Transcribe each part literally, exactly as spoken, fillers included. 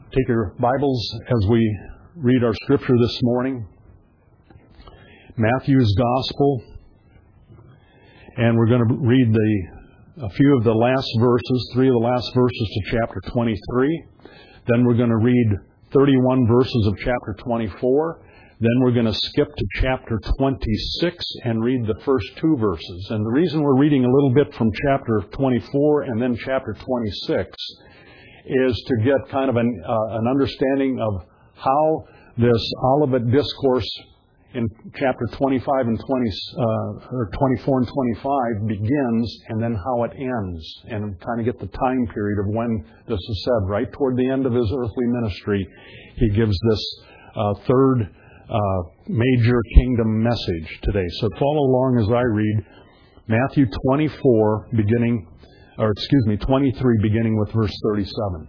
Take your Bibles as we read our scripture this morning. Matthew's Gospel. And we're going to read the a few of the last verses, three of the last verses to chapter twenty-three. Then we're going to read thirty-one verses of chapter twenty-four. Then we're going to skip to chapter twenty-six and read the first two verses. And the reason we're reading a little bit from chapter twenty-four and then chapter twenty-six is to get kind of an, uh, an understanding of how this Olivet Discourse in chapter twenty-five and twenty, uh, or twenty-four and twenty-five begins, and then how it ends, and kind of get the time period of when this is said. Right toward the end of his earthly ministry, he gives this uh, third uh, major kingdom message today. So follow along as I read Matthew twenty-four, beginning, or excuse me, twenty-three, beginning with verse thirty-seven.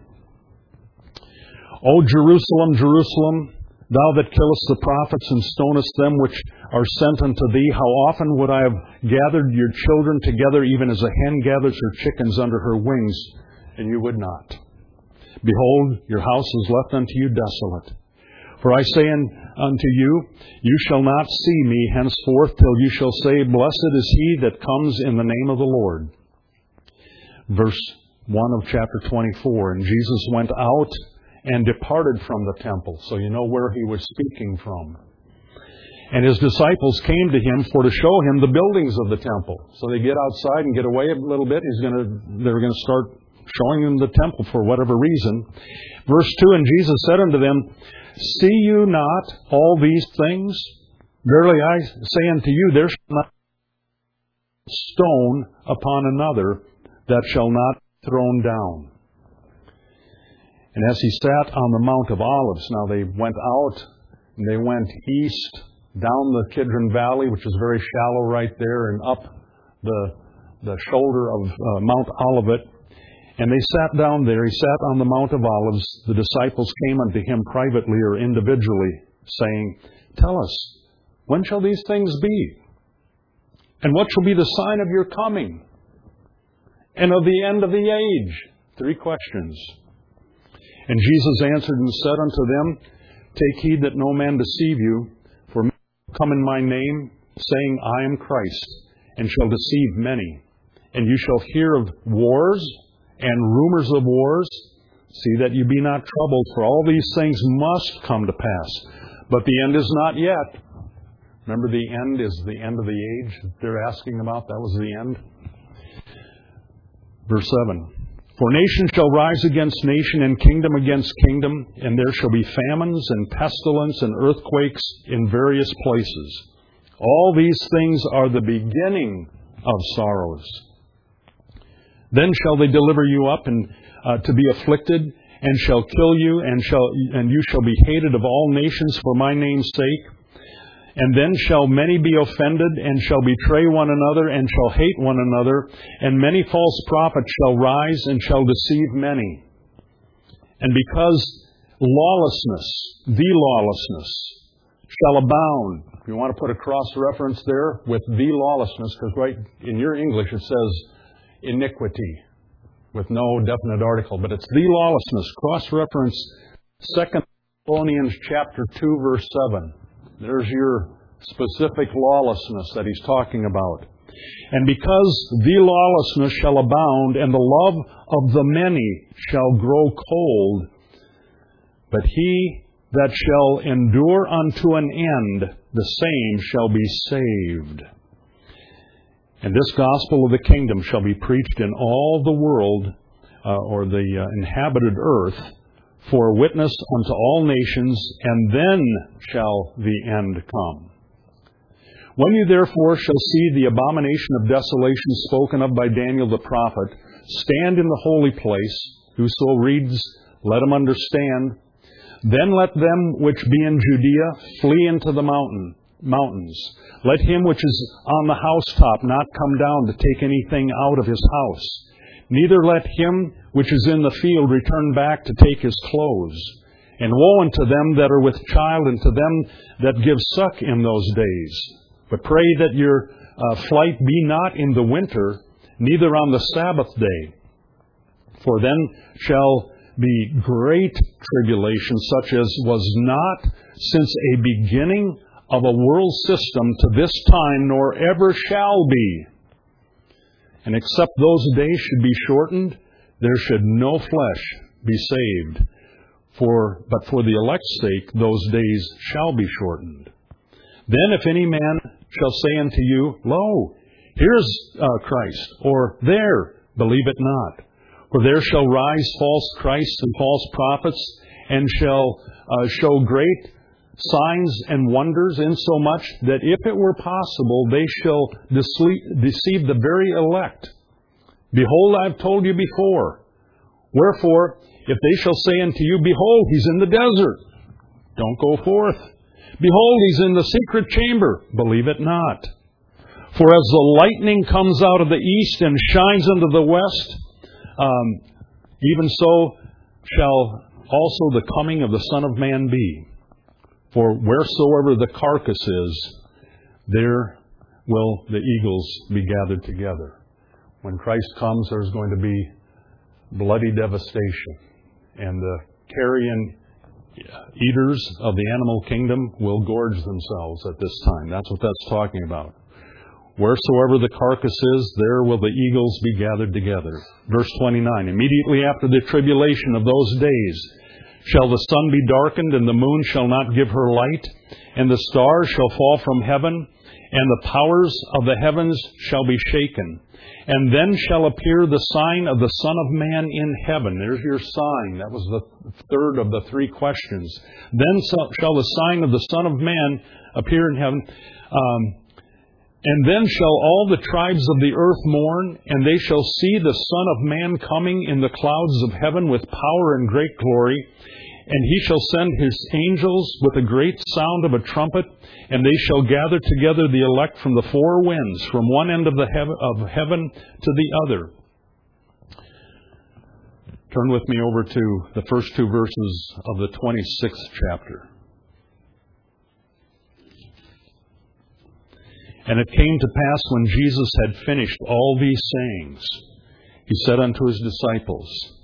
O Jerusalem, Jerusalem, thou that killest the prophets and stonest them which are sent unto thee, how often would I have gathered your children together, even as a hen gathers her chickens under her wings, and you would not. Behold, your house is left unto you desolate. For I say unto you, you shall not see me henceforth till you shall say, Blessed is he that comes in the name of the Lord. Verse one of chapter twenty-four, and Jesus went out and departed from the temple. So you know where he was speaking from. And his disciples came to him for to show him the buildings of the temple. So they get outside and get away a little bit. He's going to, they're going to start showing them the temple for whatever reason. Verse two, and Jesus said unto them, See you not all these things? Verily I say unto you, there shall not be stone upon another that shall not be thrown down. And as he sat on the Mount of Olives, now they went out and they went east down the Kidron Valley, which is very shallow right there, and up the the shoulder of uh, Mount Olivet. And they sat down there. He sat on the Mount of Olives. The disciples came unto him privately or individually, saying, Tell us, when shall these things be? And what shall be the sign of your coming? And of the end of the age? Three questions. And Jesus answered and said unto them, Take heed that no man deceive you, for many will come in my name, saying, I am Christ, and shall deceive many. And you shall hear of wars and rumors of wars. See that you be not troubled, for all these things must come to pass. But the end is not yet. Remember, the end is the end of the age they're asking about. That was the end. Verse seven. For nation shall rise against nation, and kingdom against kingdom, and there shall be famines and pestilence and earthquakes in various places. All these things are the beginning of sorrows. Then shall they deliver you up and uh, to be afflicted, and shall kill you, and shall and you shall be hated of all nations for my name's sake. And then shall many be offended, and shall betray one another, and shall hate one another. And many false prophets shall rise, and shall deceive many. And because lawlessness, the lawlessness, shall abound. If you want to put a cross-reference there with the lawlessness, because right in your English it says iniquity, with no definite article. But it's the lawlessness. Cross-reference Second Thessalonians chapter two, verse seven. There's your specific lawlessness that he's talking about. And because the lawlessness shall abound, and the love of the many shall grow cold, but he that shall endure unto an end, the same shall be saved. And this gospel of the kingdom shall be preached in all the world, uh, or the uh, inhabited earth, for a witness unto all nations, and then shall the end come. When you therefore shall see the abomination of desolation spoken of by Daniel the prophet, stand in the holy place. Whoso reads, let him understand. Then let them which be in Judea flee into the mountain mountains. Let him which is on the housetop not come down to take anything out of his house. Neither let him which is in the field return back to take his clothes. And woe unto them that are with child, and to them that give suck in those days. But pray that your uh, flight be not in the winter, neither on the Sabbath day. For then shall be great tribulation, such as was not since a beginning of a world system to this time, nor ever shall be. And except those days should be shortened, there should no flesh be saved. For, but for the elect's sake, those days shall be shortened. Then if any man shall say unto you, Lo, here's uh, Christ, or there, believe it not. For there shall rise false Christs and false prophets, and shall uh, show great signs and wonders, insomuch that if it were possible, they shall deceive the very elect. Behold, I have told you before. Wherefore, if they shall say unto you, Behold, he's in the desert, don't go forth. Behold, he's in the secret chamber, believe it not. For as the lightning comes out of the east and shines into the west, um, even so shall also the coming of the Son of Man be. For wheresoever the carcass is, there will the eagles be gathered together. When Christ comes, there's going to be bloody devastation. And the carrion eaters of the animal kingdom will gorge themselves at this time. That's what that's talking about. Wheresoever the carcass is, there will the eagles be gathered together. Verse twenty-nine, immediately after the tribulation of those days shall the sun be darkened, and the moon shall not give her light, and the stars shall fall from heaven, and the powers of the heavens shall be shaken. And then shall appear the sign of the Son of Man in heaven. There's your sign. That was the third of the three questions. Then shall the sign of the Son of Man appear in heaven. Um, and then shall all the tribes of the earth mourn, and they shall see the Son of Man coming in the clouds of heaven with power and great glory. And he shall send his angels with a great sound of a trumpet, and they shall gather together the elect from the four winds, from one end of the heaven, of heaven to the other. Turn with me over to the first two verses of the twenty-sixth chapter. And it came to pass when Jesus had finished all these sayings, he said unto his disciples,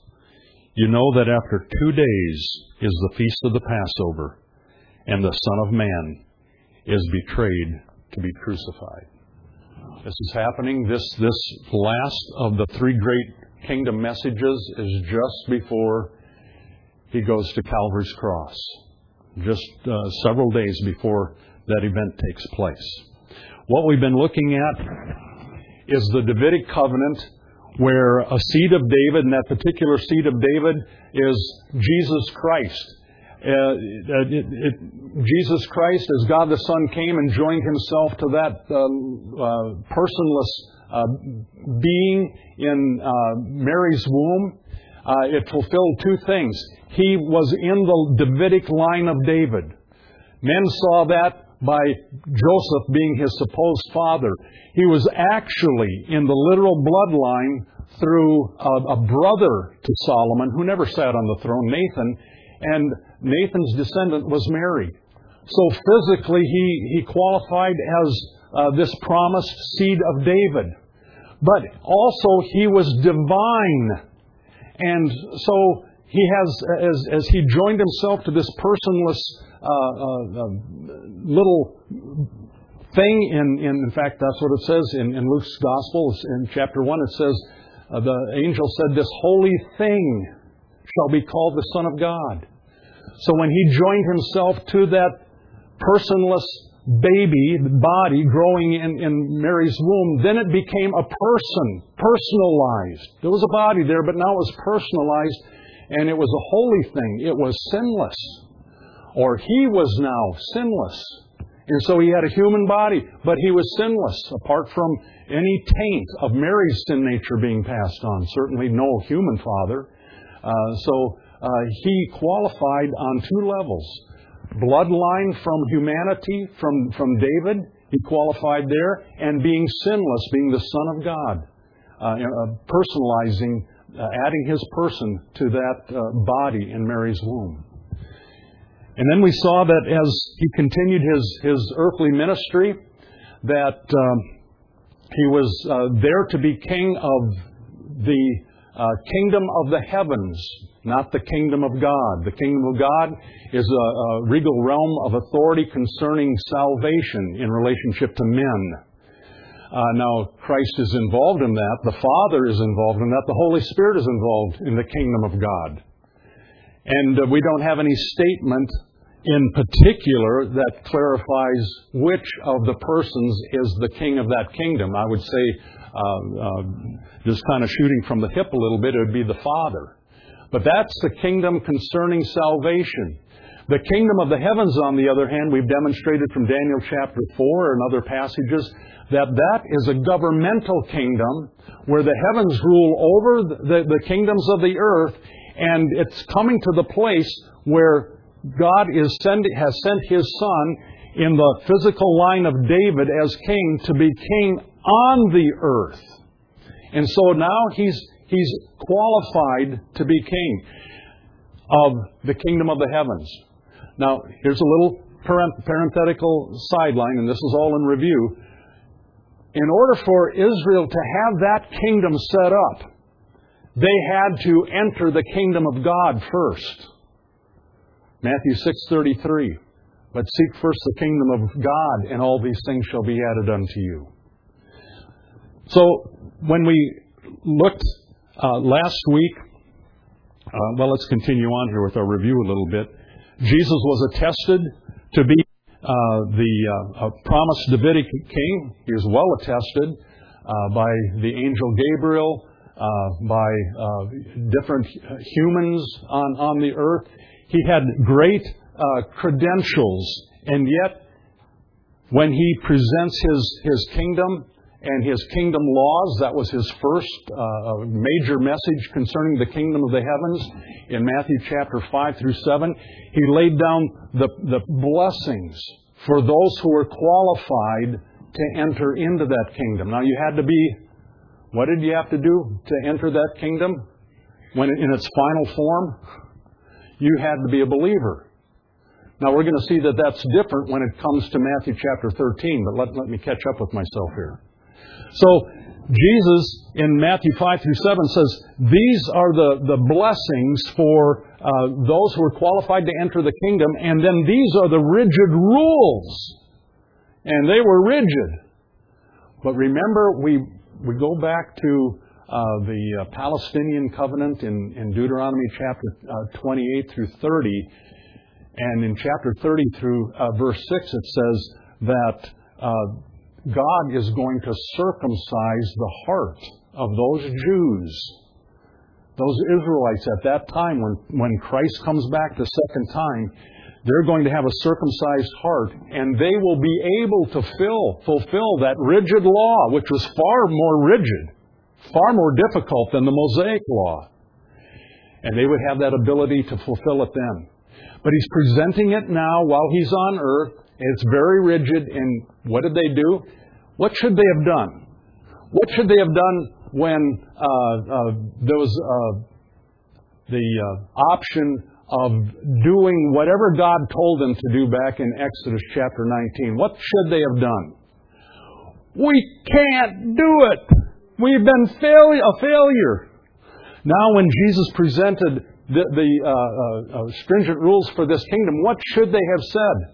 You know that after two days is the feast of the Passover, and the Son of Man is betrayed to be crucified. This is happening. This, this last of the three great kingdom messages is just before he goes to Calvary's cross. Just uh, several days before that event takes place. What we've been looking at is the Davidic covenant, where a seed of David, and that particular seed of David is Jesus Christ. Uh, it, it, Jesus Christ, as God the Son, came and joined himself to that uh, uh, personless uh, being in uh, Mary's womb. Uh, it fulfilled two things. He was in the Davidic line of David. Men saw that by Joseph being his supposed father. He was actually in the literal bloodline through a, a brother to Solomon who never sat on the throne, Nathan, and Nathan's descendant was Mary. So physically he, he qualified as uh, this promised seed of David. But also he was divine. And so he has, as, as he joined himself to this personless uh, uh, uh, little thing, in, in, in fact, that's what it says in, in Luke's Gospel. In chapter one, it says, uh, the angel said, This holy thing shall be called the Son of God. So when he joined himself to that personless baby, body growing in, in Mary's womb, then it became a person, personalized. There was a body there, but now it was personalized, and it was a holy thing. It was sinless. Or he was now sinless. And so he had a human body, but he was sinless, apart from any taint of Mary's sin nature being passed on. Certainly no human father. Uh, so uh, he qualified on two levels. Bloodline from humanity, from, from David, he qualified there, and being sinless, being the Son of God, uh, uh, personalizing, uh, adding his person to that uh, body in Mary's womb. And then we saw that as he continued his, his earthly ministry, that um, he was uh, there to be king of the uh, kingdom of the heavens. not the kingdom of God. The kingdom of God is a, a regal realm of authority concerning salvation in relationship to men. Uh, now, Christ is involved in that. The Father is involved in that. The Holy Spirit is involved in the kingdom of God. And uh, we don't have any statement in particular that clarifies which of the persons is the king of that kingdom. I would say, uh, uh, just kind of shooting from the hip a little bit, it would be the Father. But that's the kingdom concerning salvation. The kingdom of the heavens, on the other hand, we've demonstrated from Daniel chapter four and other passages that that is a governmental kingdom where the heavens rule over the, the kingdoms of the earth, and it's coming to the place where God is send, has sent His Son in the physical line of David as king to be king on the earth. And so now He's He's qualified to be king of the kingdom of the heavens. Now, here's a little parenthetical sideline, and this is all in review. In order for Israel to have that kingdom set up, they had to enter the kingdom of God first. Matthew six thirty-three. But seek first the kingdom of God, and all these things shall be added unto you. So, when we looked uh, last week, uh, well, let's continue on here with our review a little bit. Jesus was attested to be uh, the uh, promised Davidic king. He was well attested uh, by the angel Gabriel, uh, by uh, different humans on, on the earth. He had great uh, credentials, and yet when He presents His, His kingdom and His kingdom laws, that was His first uh, major message concerning the kingdom of the heavens. In Matthew chapter five through seven, He laid down the, the blessings for those who were qualified to enter into that kingdom. Now, you had to be, what did you have to do to enter that kingdom? When in its final form, you had to be a believer. Now, we're going to see that that's different when it comes to Matthew chapter thirteen, but let, let me catch up with myself here. So, Jesus in Matthew five through seven says, these are the, the blessings for uh, those who are qualified to enter the kingdom, and then these are the rigid rules. And they were rigid. But remember, we, we go back to uh, the uh, Palestinian covenant in, in Deuteronomy chapter uh, twenty-eight through thirty. And in chapter thirty through uh, verse six, it says that uh, God is going to circumcise the heart of those Jews, those Israelites at that time when, when Christ comes back the second time. They're going to have a circumcised heart, and they will be able to fill, fulfill that rigid law, which was far more rigid, far more difficult than the Mosaic law. And they would have that ability to fulfill it then. But He's presenting it now while He's on earth. It's very rigid. And what did they do? What should they have done? What should they have done when uh, uh, there was uh, the uh, option of doing whatever God told them to do back in Exodus chapter nineteen? What should they have done? We can't do it. We've been fail- a failure. Now when Jesus presented the, the uh, uh, stringent rules for this kingdom, what should they have said?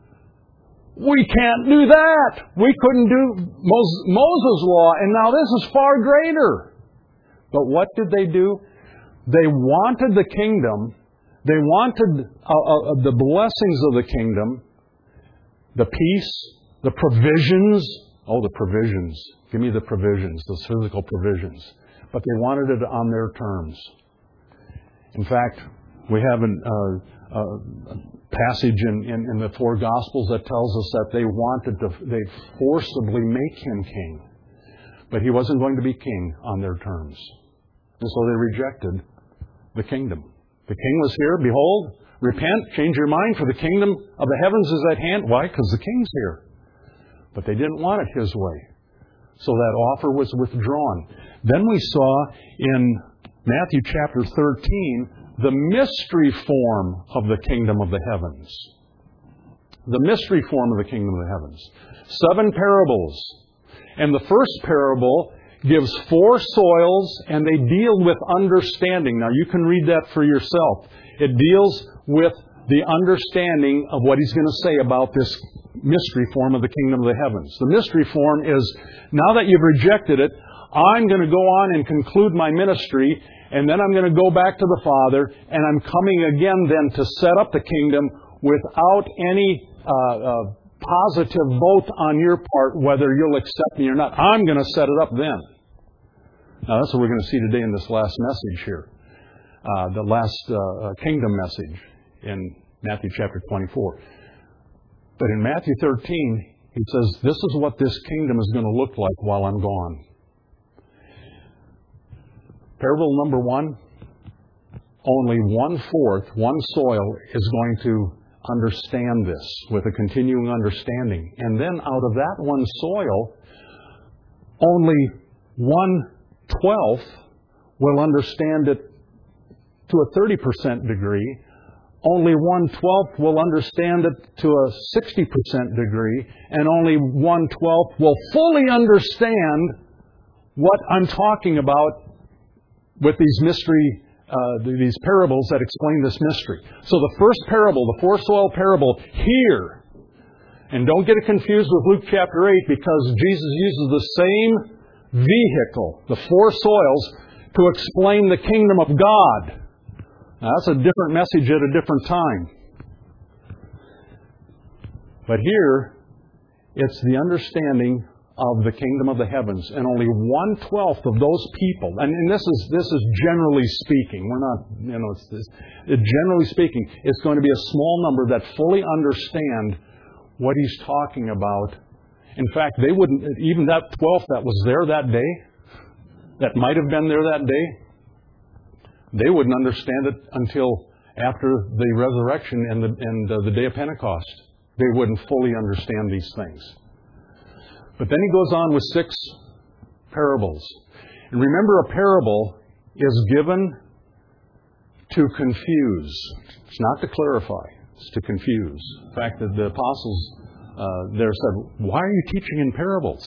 We can't do that. We couldn't do Moses' law, and now this is far greater. But what did they do? They wanted the kingdom. They wanted uh, uh, the blessings of the kingdom, the peace, the provisions. Oh, the provisions. Give me the provisions, the physical provisions. But they wanted it on their terms. In fact, we have an, uh, a passage in, in, in the four Gospels that tells us that they wanted to, they forcibly make Him king. But He wasn't going to be king on their terms. And so they rejected the kingdom. The king was here. Behold, repent, change your mind, for the kingdom of the heavens is at hand. Why? Because the king's here. But they didn't want it His way. So that offer was withdrawn. Then we saw in Matthew chapter thirteen the mystery form of the kingdom of the heavens. The mystery form of the kingdom of the heavens. Seven parables. And the first parable gives four soils, and they deal with understanding. Now, you can read that for yourself. It deals with the understanding of what He's going to say about this mystery form of the kingdom of the heavens. The mystery form is, now that you've rejected it, I'm going to go on and conclude my ministry, and then I'm going to go back to the Father, and I'm coming again then to set up the kingdom without any uh, uh, positive vote on your part whether you'll accept me or not. I'm going to set it up then. Now, that's what we're going to see today in this last message here. Uh, the last uh, kingdom message in Matthew chapter twenty-four. But in Matthew thirteen, He says, this is what this kingdom is going to look like while I'm gone. Parable number one, only one-fourth, one soil is going to understand this with a continuing understanding. And then out of that one soil, only one-twelfth will understand it to a thirty percent degree. Only one-twelfth will understand it to a sixty percent degree. And only one-twelfth will fully understand what I'm talking about with these mystery, uh, these parables that explain this mystery. So the first parable, the four-soil parable, here, and don't get it confused with Luke chapter eight, because Jesus uses the same vehicle, the four soils, to explain the kingdom of God. Now, that's a different message at a different time. But here, it's the understanding of the kingdom of the heavens, and only one twelfth of those people, and, and this is this is generally speaking. We're not, you know, it's this. It, generally speaking, it's going to be a small number that fully understand what He's talking about. In fact, they wouldn't, even that twelfth that was there that day, that might have been there that day, they wouldn't understand it until after the resurrection and the and uh, the day of Pentecost. They wouldn't fully understand these things. But then He goes on with six parables. And remember, a parable is given to confuse. It's not to clarify. It's to confuse. In fact, the, the apostles uh, there said, why are you teaching in parables?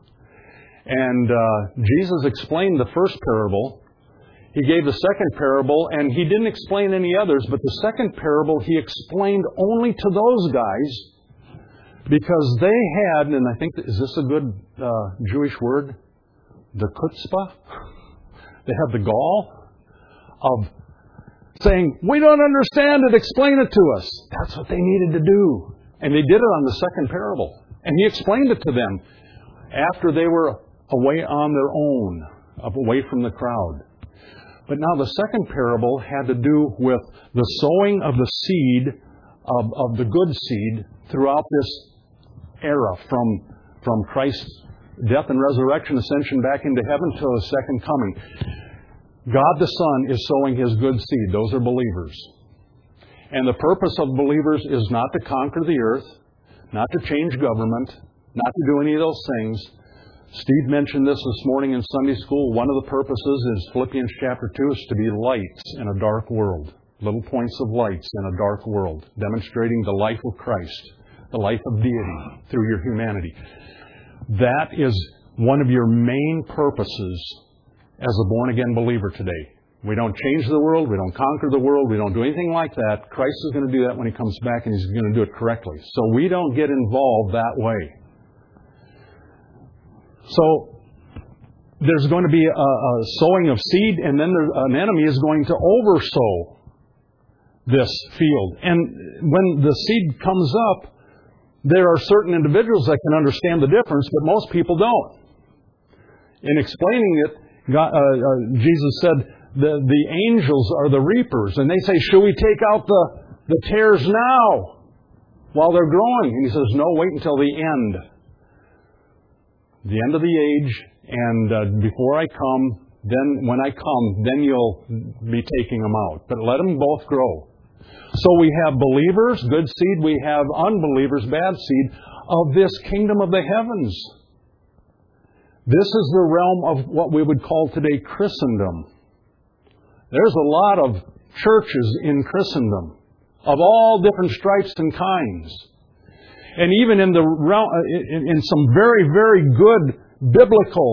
And uh, Jesus explained the first parable. He gave the second parable, and He didn't explain any others. But the second parable He explained only to those guys, because they had, and I think, is this a good uh, Jewish word? The chutzpah? They had the gall of saying, we don't understand it, explain it to us. That's what they needed to do. And they did it on the second parable. And He explained it to them after they were away on their own, away from the crowd. But now the second parable had to do with the sowing of the seed, of, of the good seed, throughout this era from, from Christ's death and resurrection, ascension back into heaven, till His second coming. God the Son is sowing His good seed. Those are believers. And the purpose of believers is not to conquer the earth, not to change government, not to do any of those things. Steve mentioned this this morning in Sunday school. One of the purposes is Philippians chapter two is to be lights in a dark world. Little points of lights in a dark world, demonstrating the life of Christ, the life of deity through your humanity. That is one of your main purposes as a born-again believer today. We don't change the world. We don't conquer the world. We don't do anything like that. Christ is going to do that when He comes back, and He's going to do it correctly. So we don't get involved that way. So there's going to be a, a sowing of seed, and then there, an enemy is going to oversow this field. And when the seed comes up, there are certain individuals that can understand the difference, but most people don't. In explaining it, God, uh, uh, Jesus said the, the angels are the reapers, and they say, should we take out the, the tares now while they're growing? And He says, no, wait until the end. The end of the age, and uh, before I come, then when I come, then you'll be taking them out. But let them both grow. So we have believers, good seed. We have unbelievers, bad seed, of this kingdom of the heavens. This is the realm of what we would call today Christendom. There's a lot of churches in Christendom of all different stripes and kinds. And even in the realm, in, in some very, very good biblical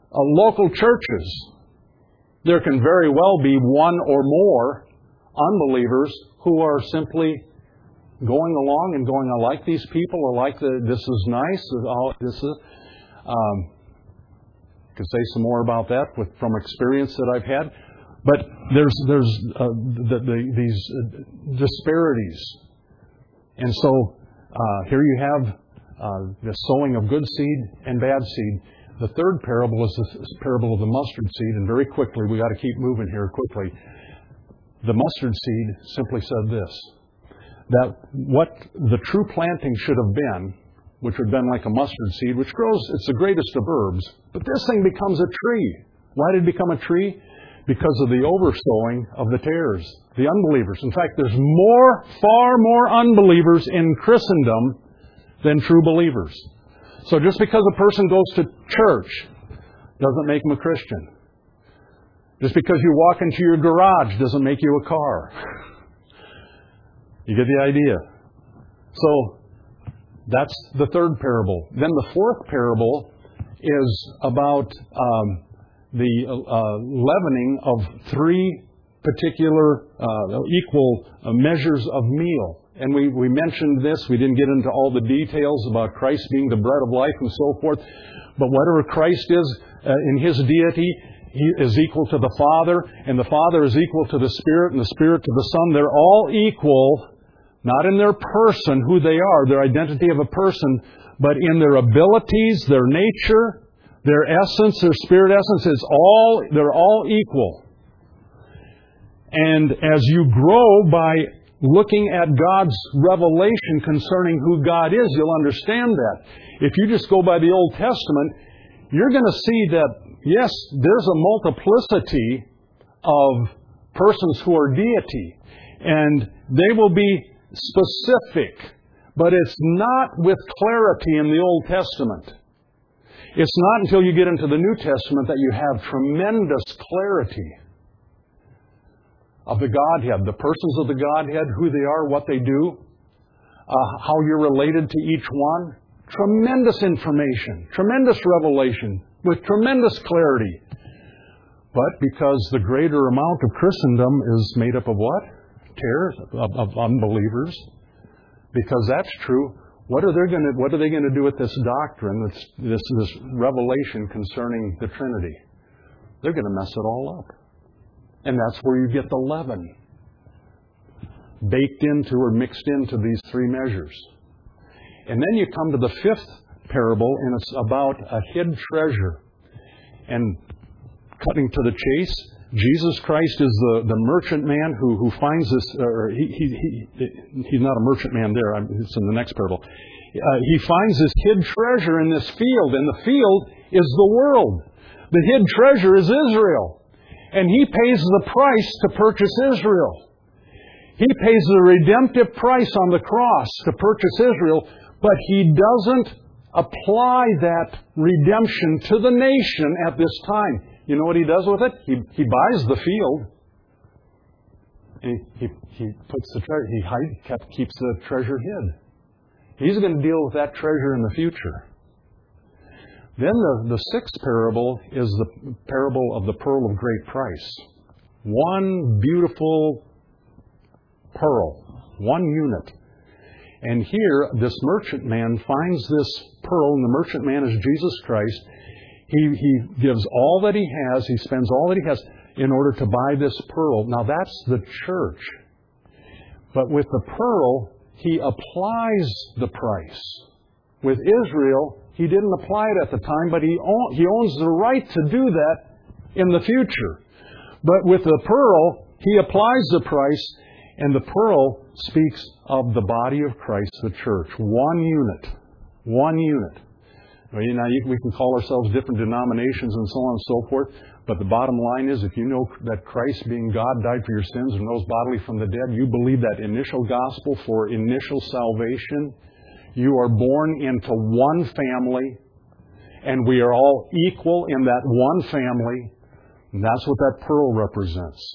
local churches. There can very well be one or more unbelievers who are simply going along and going, I like these people, I like the, this is nice, oh, this is, um, I could say some more about that with, from experience that I've had. But there's there's uh, the, the, these uh, disparities. And so uh, here you have uh, the sowing of good seed and bad seed. The third parable is the parable of the mustard seed. And very quickly, we got to keep moving here quickly. The mustard seed simply said this, that what the true planting should have been, which would have been like a mustard seed, which grows, it's the greatest of herbs, but this thing becomes a tree. Why did it become a tree? Because of the oversowing of the tares, the unbelievers. In fact, there's more, far more unbelievers in Christendom than true believers. So just because a person goes to church doesn't make them a Christian. Just because you walk into your garage doesn't make you a car. You get the idea. So that's the third parable. Then the fourth parable is about um, the uh, leavening of three particular uh, equal uh, measures of meal. And we, we mentioned this. We didn't get into all the details about Christ being the bread of life and so forth. But whatever Christ is uh, in His deity, He is equal to the Father, and the Father is equal to the Spirit, and the Spirit to the Son. They're all equal, not in their person, who they are, their identity of a person, but in their abilities, their nature, their essence, their spirit essence. Is all, they're all equal. And as you grow by looking at God's revelation concerning who God is, you'll understand that. If you just go by the Old Testament, you're going to see that, yes, there's a multiplicity of persons who are deity. And they will be specific. But it's not with clarity in the Old Testament. It's not until you get into the New Testament that you have tremendous clarity of the Godhead, the persons of the Godhead, who they are, what they do, uh, how you're related to each one. Tremendous information, tremendous revelation, with tremendous clarity. But because the greater amount of Christendom is made up of what? Tares, of, of unbelievers. Because that's true, what are they going to what are they going to do with this doctrine, this, this this revelation concerning the Trinity? They're going to mess it all up. And that's where you get the leaven baked into or mixed into these three measures. And then you come to the fifth parable, and it's about a hid treasure. And cutting to the chase, Jesus Christ is the, the merchant man who, who finds this, or he, he, he, he's not a merchant man there, it's in the next parable. Uh, he finds this hid treasure in this field, and the field is the world. The hid treasure is Israel. And he pays the price to purchase Israel. He pays the redemptive price on the cross to purchase Israel, but he doesn't apply that redemption to the nation at this time. You know what he does with it? He, he buys the field. He, he, he puts the treasure, he hide, kept, keeps the treasure hid. He's going to deal with that treasure in the future. Then the, the sixth parable is the parable of the pearl of great price. One beautiful pearl, one unit. And here, this merchant man finds this pearl, and the merchant man is Jesus Christ. He, he gives all that he has, he spends all that he has in order to buy this pearl. Now that's the church. But with the pearl, he applies the price. With Israel, he didn't apply it at the time, but he, own, he owns the right to do that in the future. But with the pearl, he applies the price, and the pearl speaks of the body of Christ, the church. One unit. One unit. Well, you know, we can call ourselves different denominations and so on and so forth, but the bottom line is, if you know that Christ, being God, died for your sins and rose bodily from the dead, you believe that initial gospel for initial salvation. You are born into one family, and we are all equal in that one family. And that's what that pearl represents.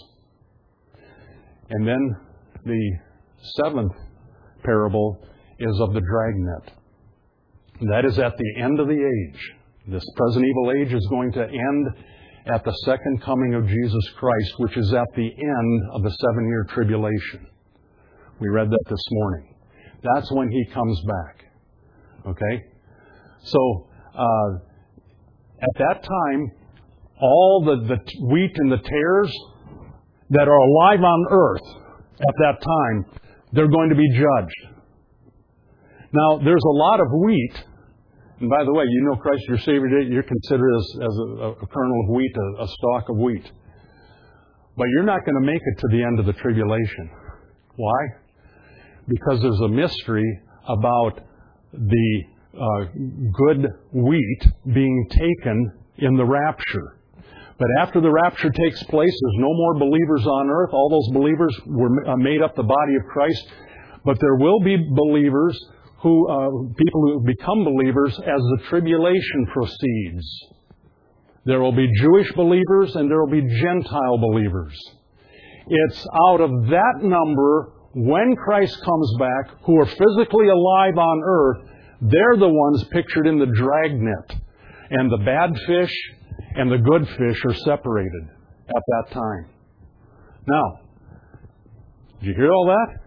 And then the seventh parable is of the dragnet. That is at the end of the age. This present evil age is going to end at the second coming of Jesus Christ, which is at the end of the seven-year tribulation. We read that this morning. That's when He comes back. Okay? So, uh, at that time, all the, the wheat and the tares that are alive on earth at that time, they're going to be judged. Now, there's a lot of wheat. And by the way, you know Christ your Savior, you're considered as, as a, a kernel of wheat, a, a stalk of wheat. But you're not going to make it to the end of the tribulation. Why? Because there's a mystery about the uh, good wheat being taken in the rapture. But after the rapture takes place, there's no more believers on earth. All those believers were uh, made up the body of Christ. But there will be believers who, uh, people who become believers as the tribulation proceeds. There will be Jewish believers and there will be Gentile believers. It's out of that number, when Christ comes back, who are physically alive on earth, they're the ones pictured in the dragnet. And the bad fish and the good fish are separated at that time. Now, did you hear all that?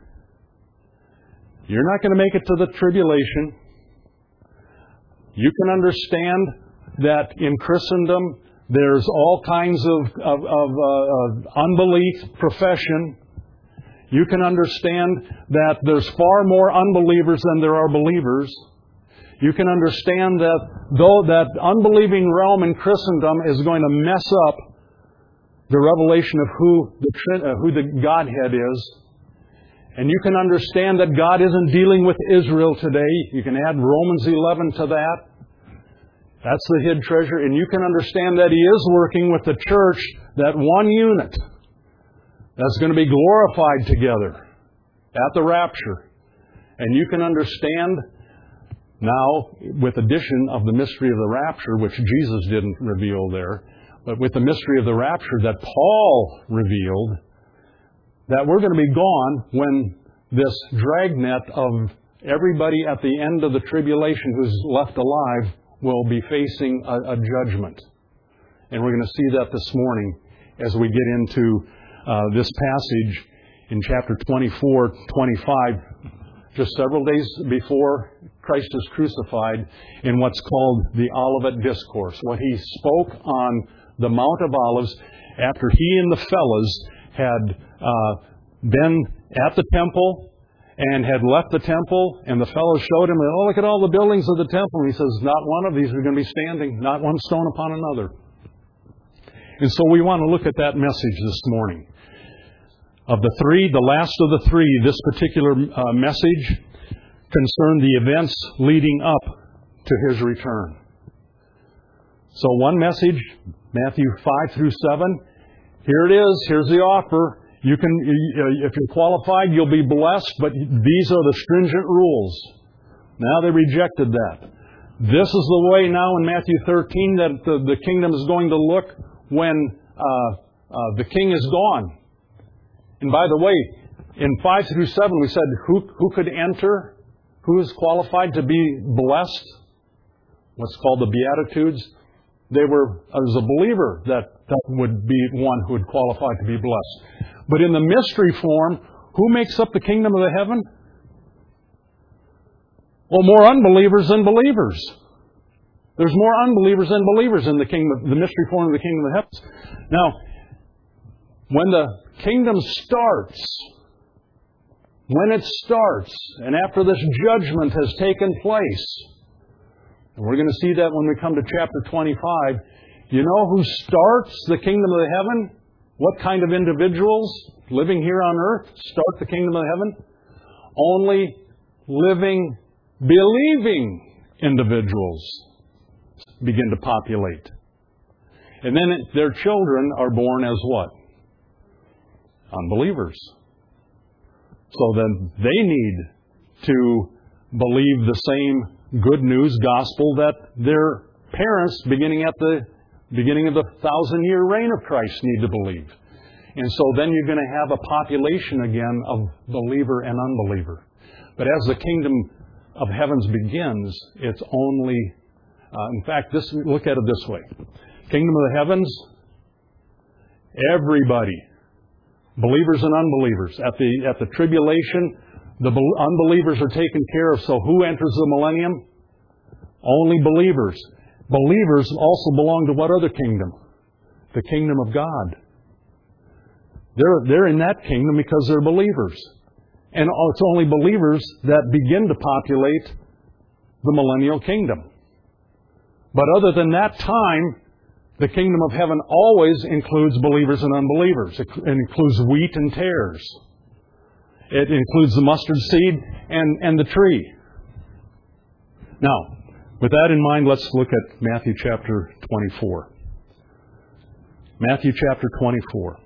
You're not going to make it to the tribulation. You can understand that in Christendom, there's all kinds of, of, of uh, unbelief profession. You can understand that there's far more unbelievers than there are believers. You can understand that though that unbelieving realm in Christendom is going to mess up the revelation of who the, uh, who the Godhead is. And you can understand that God isn't dealing with Israel today. You can add Romans eleven to that. That's the hid treasure. And you can understand that He is working with the church, that one unit that's going to be glorified together at the rapture. And you can understand now, with addition of the mystery of the rapture, which Jesus didn't reveal there, but with the mystery of the rapture that Paul revealed, that we're going to be gone when this dragnet of everybody at the end of the tribulation who's left alive will be facing a, a judgment. And we're going to see that this morning as we get into uh, this passage in chapter twenty-four, twenty-five, just several days before Christ is crucified, in what's called the Olivet Discourse. What He spoke on the Mount of Olives after He and the fellows had uh, been at the temple and had left the temple, and the fellows showed him, oh, look at all the buildings of the temple. And He says, not one of these are going to be standing, not one stone upon another. And so we want to look at that message this morning. Of the three, the last of the three, this particular uh, message concerned the events leading up to His return. So one message, Matthew five through seven, here it is, here's the offer. You can, if you're qualified, you'll be blessed, but these are the stringent rules. Now they rejected that. This is the way now in Matthew thirteen that the, the kingdom is going to look when uh, uh, the king is gone. And by the way, in five through seven, we said who, who could enter? Who is qualified to be blessed? What's called the Beatitudes. They were, as a believer, that, that would be one who would qualify to be blessed. But in the mystery form, who makes up the kingdom of the heaven? Well, more unbelievers than believers. There's more unbelievers than believers in the kingdom, the mystery form of the kingdom of the heavens. Now, when the kingdom starts, when it starts, and after this judgment has taken place, and we're going to see that when we come to chapter twenty-five, you know who starts the kingdom of the heaven? What kind of individuals living here on earth start the kingdom of heaven? Only living, believing individuals begin to populate. And then it, their children are born as what? Unbelievers. So then they need to believe the same good news gospel that their parents, beginning at the beginning of the thousand-year reign of Christ, need to believe. And so then you're going to have a population again of believer and unbeliever. But as the kingdom of heavens begins, it's only Uh, in fact, this look at it this way. Kingdom of the heavens, everybody, believers and unbelievers. At the, at the tribulation, the unbelievers are taken care of. So who enters the millennium? Only believers. Believers also belong to what other kingdom? The kingdom of God. They're, they're in that kingdom because they're believers. And it's only believers that begin to populate the millennial kingdom. But other than that time, the kingdom of heaven always includes believers and unbelievers. It includes wheat and tares. It includes the mustard seed and, and the tree. Now, with that in mind, let's look at Matthew chapter twenty-four. Matthew chapter twenty-four.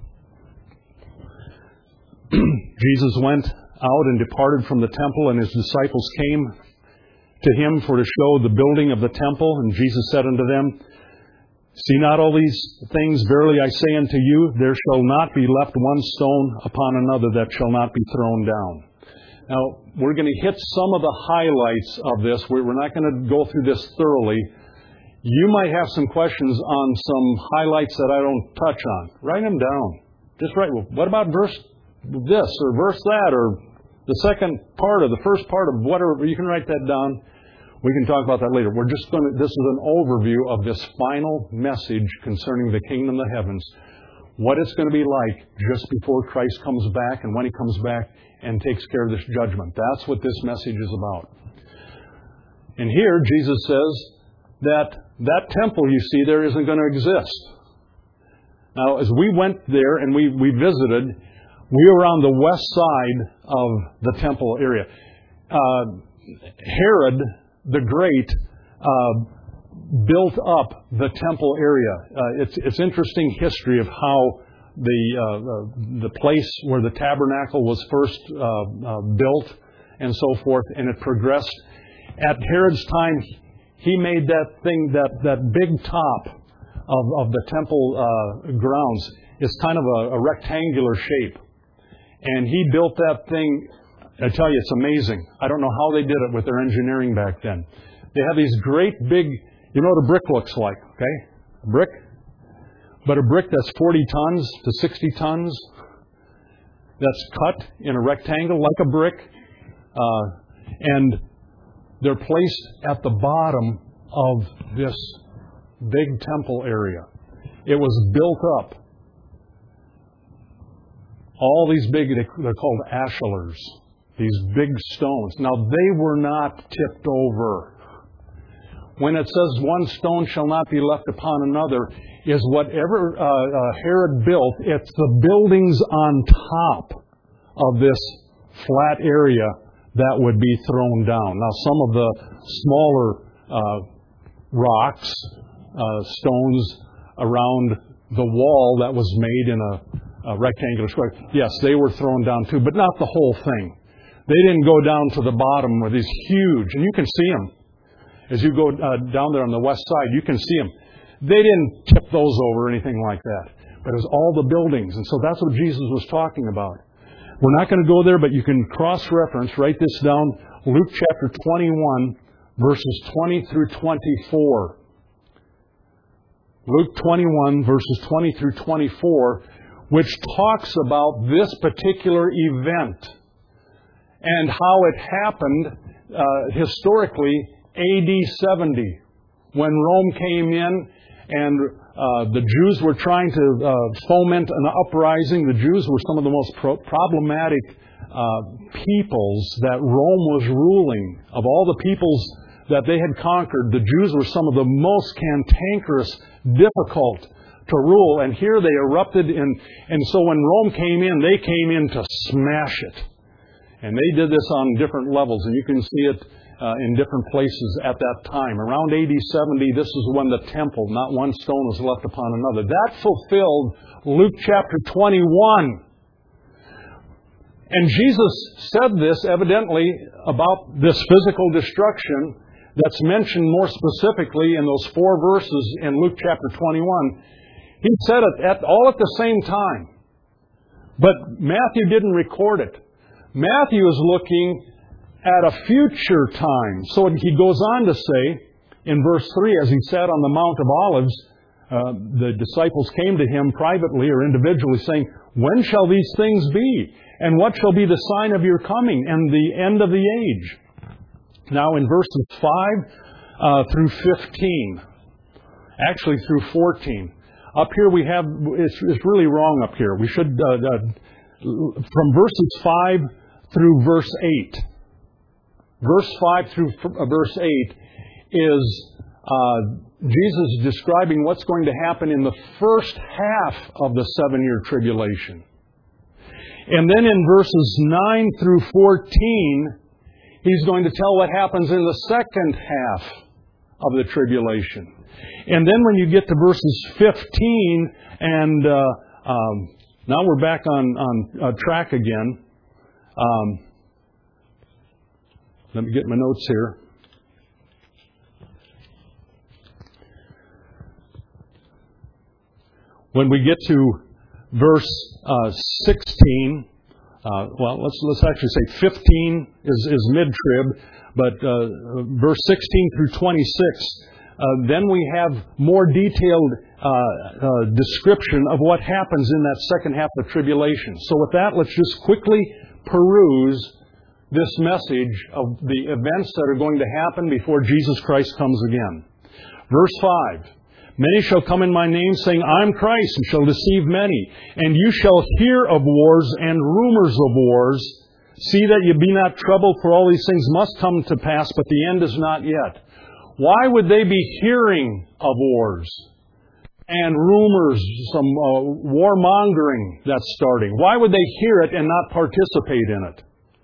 Jesus went out and departed from the temple, and his disciples came to him for to show the building of the temple. And Jesus said unto them, See not all these things? Verily I say unto you, there shall not be left one stone upon another that shall not be thrown down. Now, we're going to hit some of the highlights of this. We're not going to go through this thoroughly. You might have some questions on some highlights that I don't touch on. Write them down. Just write, well, what about verse this or verse that or the second part or the first part of whatever? You can write that down. We can talk about that later. We're just going to, this is an overview of this final message concerning the kingdom of the heavens. What it's going to be like just before Christ comes back and when He comes back and takes care of this judgment. That's what this message is about. And here Jesus says that that temple you see there isn't going to exist. Now, as we went there and we, we visited, we were on the west side of the temple area. Uh, Herod the Great uh, built up the temple area. Uh, it's, it's interesting history of how the uh, the place where the tabernacle was first uh, uh, built and so forth, and it progressed. At Herod's time, he made that thing, that, that big top of, of the temple uh, grounds. It's kind of a, a rectangular shape. And he built that thing. I tell you, it's amazing. I don't know how they did it with their engineering back then. They have these great big, you know what a brick looks like, okay? A brick. But a brick that's forty tons to sixty tons, that's cut in a rectangle like a brick. Uh, and they're placed at the bottom of this big temple area. It was built up. All these big, they're called ashlars. These big stones. Now, they were not tipped over. When it says one stone shall not be left upon another, is whatever uh, uh, Herod built, it's the buildings on top of this flat area that would be thrown down. Now, some of the smaller uh, rocks, uh, stones around the wall that was made in a, a rectangular square, yes, they were thrown down too, but not the whole thing. They didn't go down to the bottom where these huge, and you can see them. As you go uh, down there on the west side, you can see them. They didn't tip those over or anything like that. But it was all the buildings. And so that's what Jesus was talking about. We're not going to go there, but you can cross-reference, write this down, Luke chapter twenty-one, verses twenty through twenty-four. Luke twenty-one, verses twenty through twenty-four, which talks about this particular event and how it happened uh, historically A D seventy, when Rome came in and uh, the Jews were trying to uh, foment an uprising. The Jews were some of the most pro- problematic uh, peoples that Rome was ruling. Of all the peoples that they had conquered, the Jews were some of the most cantankerous, difficult to rule. And here they erupted, in, and so when Rome came in, they came in to smash it. And they did this on different levels, and you can see it uh, in different places at that time. Around A D seventy, this is when the temple, not one stone was left upon another. That fulfilled Luke chapter twenty-one. And Jesus said this evidently about this physical destruction that's mentioned more specifically in those four verses in Luke chapter twenty-one. He said it at, all at the same time. But Matthew didn't record it. Matthew is looking at a future time. So he goes on to say In verse three, as He sat on the Mount of Olives, uh, the disciples came to Him privately or individually saying, "When shall these things be? And what shall be the sign of your coming and the end of the age?" Now in verses five uh, through fifteen, actually through fourteen, up here we have, it's, it's really wrong up here. We should, uh, uh, from verses five through verse eight. Verse five through uh, verse eight is uh, Jesus describing what's going to happen in the first half of the seven-year tribulation. And then in verses nine through fourteen, He's going to tell what happens in the second half of the tribulation. And then when you get to verses fifteen, and uh, um, now we're back on, on uh, track again. Um, let me get my notes here. When we get to verse uh, sixteen, uh, well, let's let's actually say fifteen is, is mid-trib, but uh, verse sixteen through twenty-six, uh, then we have more detailed uh, uh, description of what happens in that second half of tribulation. So with that, let's just quickly peruse this message of the events that are going to happen before Jesus Christ comes again. Verse five. Many shall come in my name, saying, I'm Christ, and shall deceive many. And you shall hear of wars and rumors of wars. See that you be not troubled, for all these things must come to pass, but the end is not yet. Why would they be hearing of wars and rumors, some uh, warmongering that's starting? Why would they hear it and not participate in it?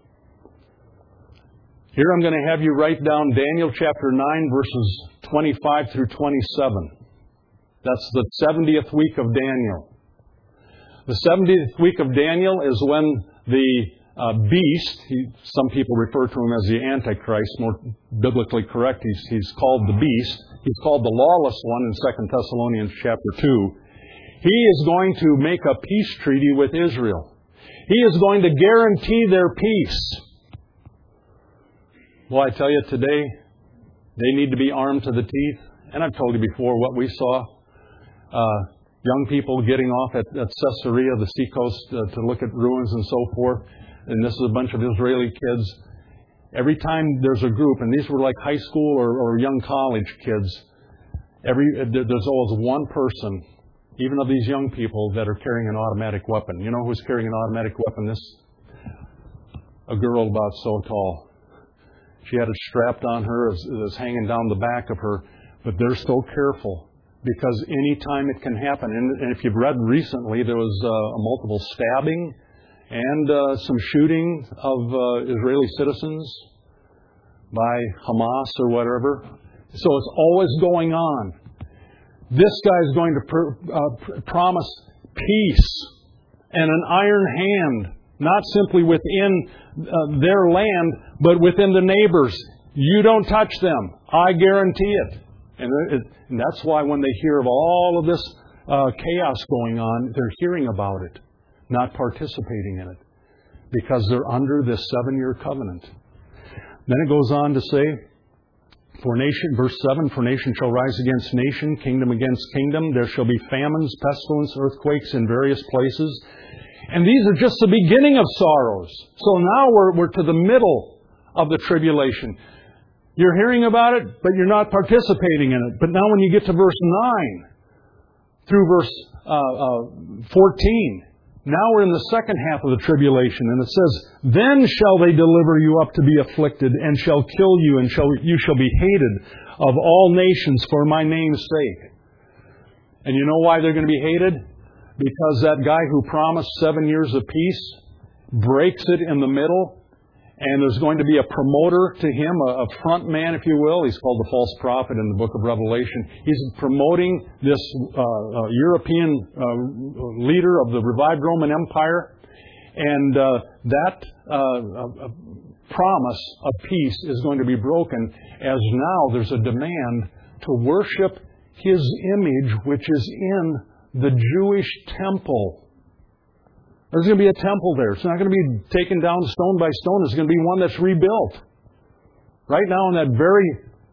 Here I'm going to have you write down Daniel chapter nine, verses twenty-five through twenty-seven. That's the seventieth week of Daniel. The seventieth week of Daniel is when the uh, beast, he, some people refer to him as the Antichrist, more biblically correct, he's, he's called the beast. He's called the lawless one in Second Thessalonians chapter two. He is going to make a peace treaty with Israel. He is going to guarantee their peace. Well, I tell you, today, they need to be armed to the teeth. And I've told you before what we saw. Uh, young people getting off at, at Caesarea, the seacoast, uh, to look at ruins and so forth. And this is a bunch of Israeli kids. Every time there's a group, and these were like high school or, or young college kids, every there's always one person, even of these young people, that are carrying an automatic weapon. You know who's carrying an automatic weapon? This, a girl about so tall. She had it strapped on her, it was hanging down the back of her. But they're so careful. Because any time it can happen. And, and if you've read recently, there was uh, a multiple stabbing and uh, some shooting of uh, Israeli citizens by Hamas or whatever. So it's always going on. This guy is going to pr- uh, pr- promise peace and an iron hand, not simply within uh, their land, but within the neighbors. You don't touch them. I guarantee it. And, it, and that's why when they hear of all of this uh, chaos going on, they're hearing about it, not participating in it, because they're under this seven-year covenant. Then it goes on to say, "For nation," verse seven, "For nation shall rise against nation, kingdom against kingdom. There shall be famines, pestilence, earthquakes in various places." And these are just the beginning of sorrows. So now we're, we're to the middle of the tribulation. You're hearing about it, but you're not participating in it. But now when you get to verse nine through verse uh, uh, fourteen, now we're in the second half of the tribulation. And it says, "Then shall they deliver you up to be afflicted, and shall kill you, and shall you shall be hated of all nations for my name's sake." And you know why they're going to be hated? Because that guy who promised seven years of peace breaks it in the middle. And there's going to be a promoter to him, a, a front man, if you will. He's called the false prophet in the book of Revelation. He's promoting this uh, uh, European uh, leader of the revived Roman Empire. And uh, that uh, uh, promise of peace is going to be broken, as now there's a demand to worship His image, which is in the Jewish temple. There's going to be a temple there. It's not going to be taken down stone by stone. There's going to be one that's rebuilt. Right now in that very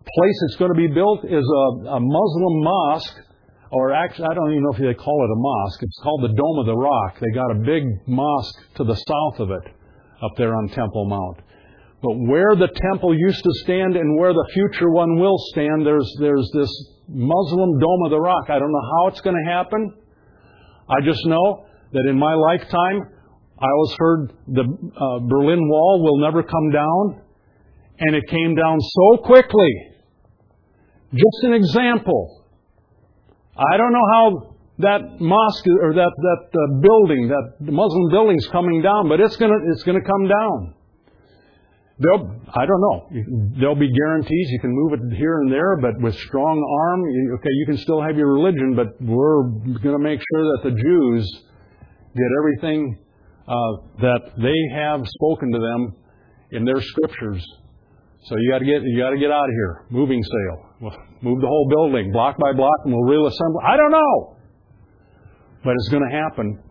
place that's going to be built is a, a Muslim mosque, or actually, I don't even know if they call it a mosque. It's called the Dome of the Rock. They got a big mosque to the south of it, up there on Temple Mount. But where the temple used to stand and where the future one will stand, there's there's this Muslim Dome of the Rock. I don't know how it's going to happen. I just know that in my lifetime, I always heard the uh, Berlin Wall will never come down. And it came down so quickly. Just an example. I don't know how that mosque or that that uh, building, that Muslim building's coming down, but it's gonna it's gonna come down. There'll, I don't know. There'll be guarantees. You can move it here and there, but with strong arm, you, okay, you can still have your religion, but we're going to make sure that the Jews get everything uh, that they have spoken to them in their scriptures. So you got to get you got to get out of here. Moving sale. We'll move the whole building block by block, and we'll reassemble. I don't know, but it's going to happen.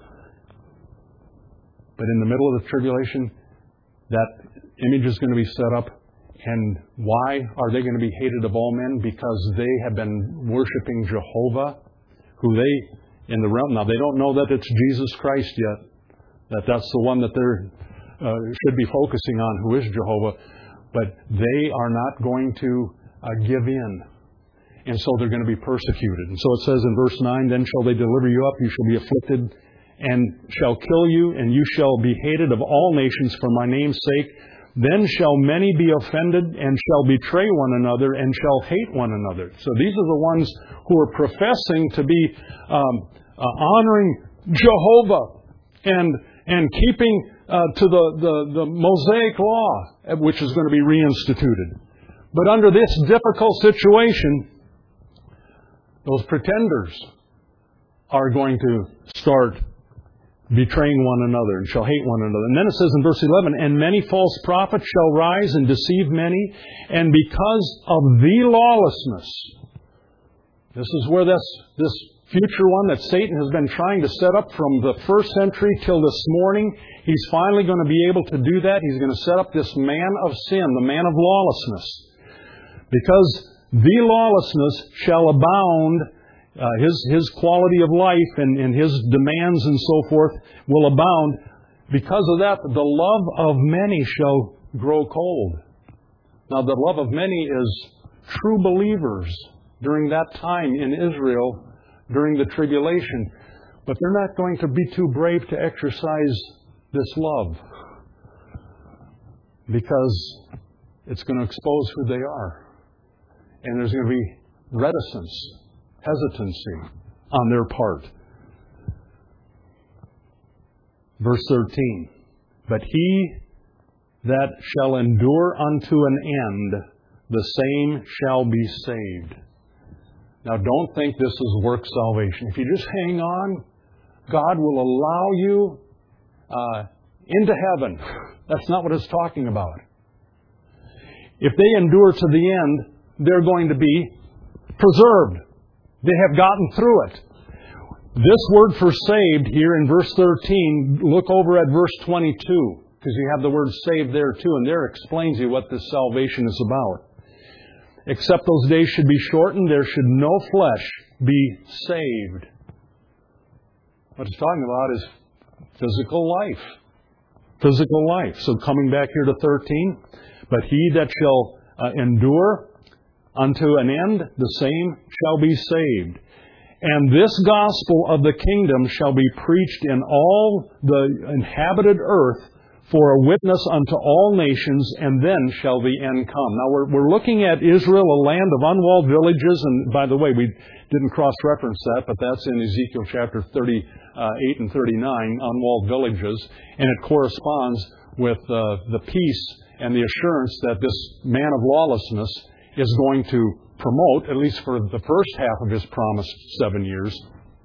But in the middle of the tribulation, that image is going to be set up. And why are they going to be hated of all men? Because they have been worshiping Jehovah, who they, in the realm, now they don't know that it's Jesus Christ yet, that that's the one that they uh, should be focusing on, who is Jehovah. But they are not going to uh, give in. And so they're going to be persecuted. And so it says in verse nine, then shall they deliver you up, you shall be afflicted, and shall kill you, and you shall be hated of all nations for my name's sake. Then shall many be offended, and shall betray one another, and shall hate one another. So these are the ones who are professing to be um, uh, honoring Jehovah and and keeping uh, to the, the, the Mosaic law, which is going to be reinstituted. But under this difficult situation, those pretenders are going to start betraying one another and shall hate one another. And then it says in verse eleven, and many false prophets shall rise and deceive many, and because of the lawlessness. This is where this, this future one that Satan has been trying to set up from the first century till this morning. He's finally going to be able to do that. He's going to set up this man of sin, the man of lawlessness. Because the lawlessness shall abound, uh, his, his quality of life and, and his demands and so forth will abound. Because of that, the love of many shall grow cold. Now, the love of many is true believers during that time in Israel, during the tribulation. But they're not going to be too brave to exercise this love, because it's going to expose who they are. And there's going to be reticence, hesitancy on their part. Verse thirteen, but he that shall endure unto an end, the same shall be saved. Now, don't think this is work salvation. If you just hang on, God will allow you uh, into heaven. That's not what it's talking about. If they endure to the end, they're going to be preserved. They have gotten through it. This word for saved here in verse thirteen, look over at verse twenty-two, because you have the word saved there too, and there explains you what this salvation is about. Except those days should be shortened, there should no flesh be saved. What it's talking about is physical life. Physical life. So coming back here to thirteen, but he that shall uh, endure unto an end, the same shall be saved. And this gospel of the kingdom shall be preached in all the inhabited earth for a witness unto all nations, and then shall the end come. Now, we're, we're looking at Israel, a land of unwalled villages. And by the way, we didn't cross-reference that, but that's in Ezekiel chapter thirty-eight and thirty-nine, unwalled villages. And it corresponds with uh, the peace and the assurance that this man of lawlessness is going to promote, at least for the first half of his promised seven years.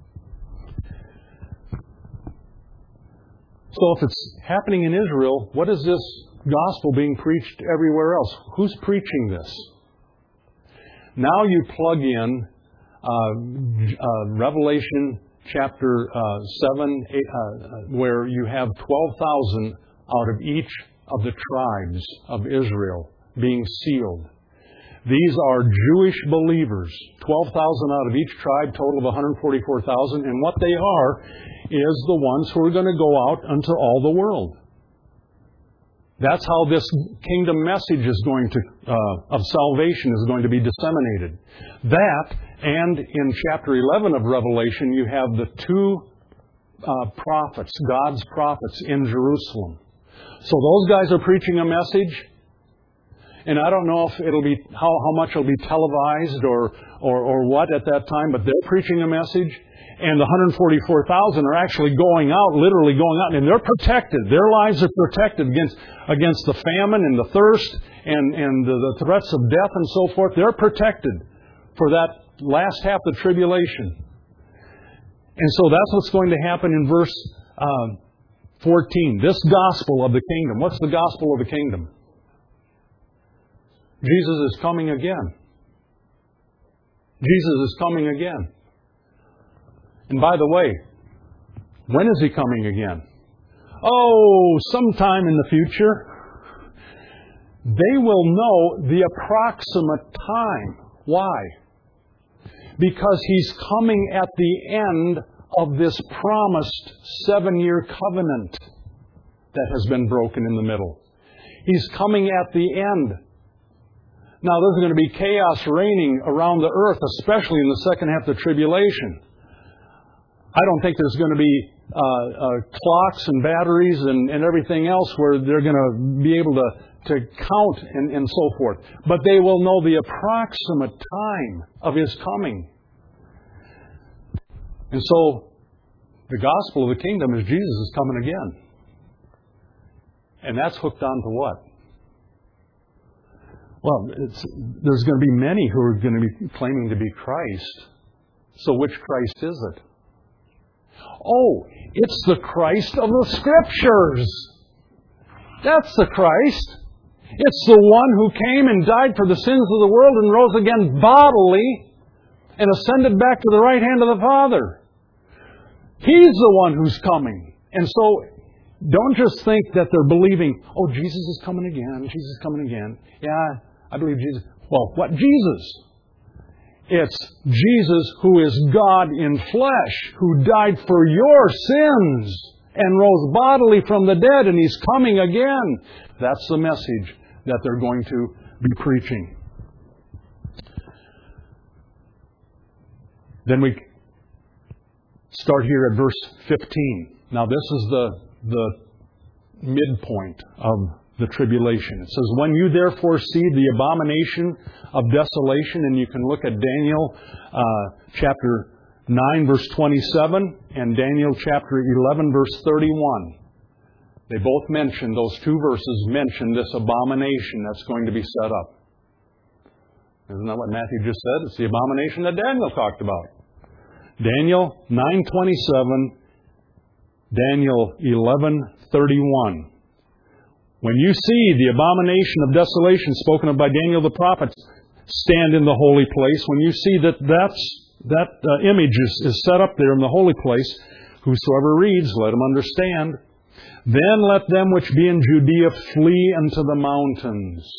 So if it's happening in Israel, what is this gospel being preached everywhere else? Who's preaching this? Now you plug in uh, uh, Revelation chapter uh, seven, eight, uh, where you have twelve thousand out of each of the tribes of Israel being sealed. These are Jewish believers, twelve thousand out of each tribe, total of one hundred forty-four thousand. And what they are is the ones who are going to go out unto all the world. That's how this kingdom message is going to, uh, of salvation is going to be disseminated. That, and in chapter eleven of Revelation, you have the two uh, prophets, God's prophets in Jerusalem. So those guys are preaching a message, and I don't know if it'll be how, how much it'll be televised or, or or what at that time, but they're preaching a message, and the one hundred forty-four thousand are actually going out, literally going out, and they're protected. Their lives are protected against against the famine and the thirst and and the, the threats of death and so forth. They're protected for that last half of the tribulation. And so that's what's going to happen in verse um, fourteen. This gospel of the kingdom. What's the gospel of the kingdom? Jesus is coming again. Jesus is coming again. And by the way, when is He coming again? Oh, sometime in the future. They will know the approximate time. Why? Because He's coming at the end of this promised seven-year covenant that has been broken in the middle. He's coming at the end. Now, there's going to be chaos reigning around the earth, especially in the second half of the tribulation. I don't think there's going to be uh, uh, clocks and batteries and, and everything else where they're going to be able to, to count and, and so forth. But they will know the approximate time of His coming. And so, the gospel of the kingdom is Jesus is coming again. And that's hooked on to what? Well, it's, there's going to be many who are going to be claiming to be Christ. So which Christ is it? Oh, it's the Christ of the Scriptures. That's the Christ. It's the one who came and died for the sins of the world and rose again bodily and ascended back to the right hand of the Father. He's the one who's coming. And so, don't just think that they're believing, oh, Jesus is coming again, Jesus is coming again. Yeah, I believe Jesus. Well, what Jesus? It's Jesus who is God in flesh, who died for your sins and rose bodily from the dead, and He's coming again. That's the message that they're going to be preaching. Then we start here at verse fifteen. Now this is the, the midpoint of the tribulation. It says, when you therefore see the abomination of desolation, and you can look at Daniel uh, chapter nine, verse twenty-seven, and Daniel chapter eleven, verse thirty-one. They both mention, those two verses mention this abomination that's going to be set up. Isn't that what Matthew just said? It's the abomination that Daniel talked about. Daniel nine twenty-seven, Daniel eleven thirty-one. When you see the abomination of desolation spoken of by Daniel the prophet stand in the holy place, when you see that that's, that uh, image is, is set up there in the holy place, whosoever reads, let him understand. Then let them which be in Judea flee unto the mountains.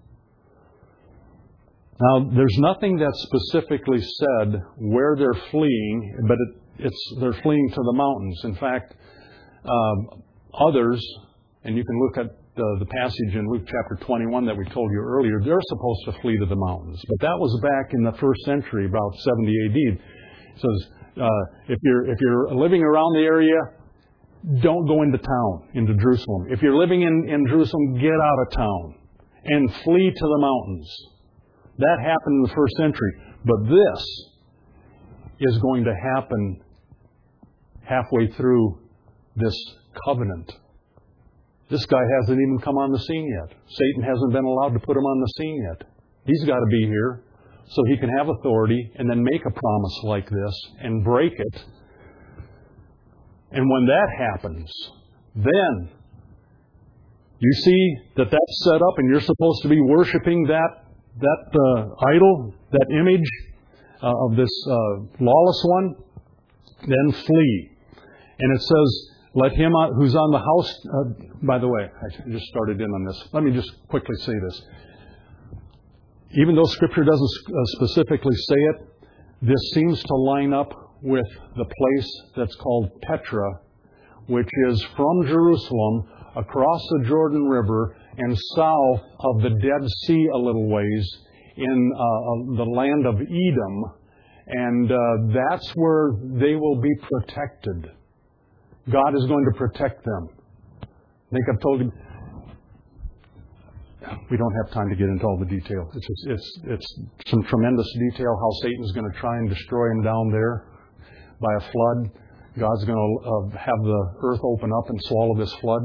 Now, there's nothing that specifically said where they're fleeing, but it, it's they're fleeing to the mountains. In fact, um, others, and you can look at the, the passage in Luke chapter twenty-one that we told you earlier, they're supposed to flee to the mountains. But that was back in the first century, about seventy A D. It says, uh, if you're if you're living around the area, don't go into town, into Jerusalem. If you're living in, in Jerusalem, get out of town and flee to the mountains. That happened in the first century. But this is going to happen halfway through this covenant. This guy hasn't even come on the scene yet. Satan hasn't been allowed to put him on the scene yet. He's got to be here so he can have authority and then make a promise like this and break it. And when that happens, then you see that that's set up and you're supposed to be worshiping that that uh, idol, that image uh, of this uh, lawless one, then flee. And it says, let him who's on the house... Uh, by the way, I just started in on this. Let me just quickly say this. even though Scripture doesn't specifically say it, this seems to line up with the place that's called Petra, which is from Jerusalem across the Jordan River and south of the Dead Sea a little ways in uh, the land of Edom. And uh, that's where they will be protected. God is going to protect them. I think I've told you. We don't have time to get into all the detail. It's just, it's it's some tremendous detail how Satan's going to try and destroy them down there by a flood. God's going to uh, have the earth open up and swallow this flood.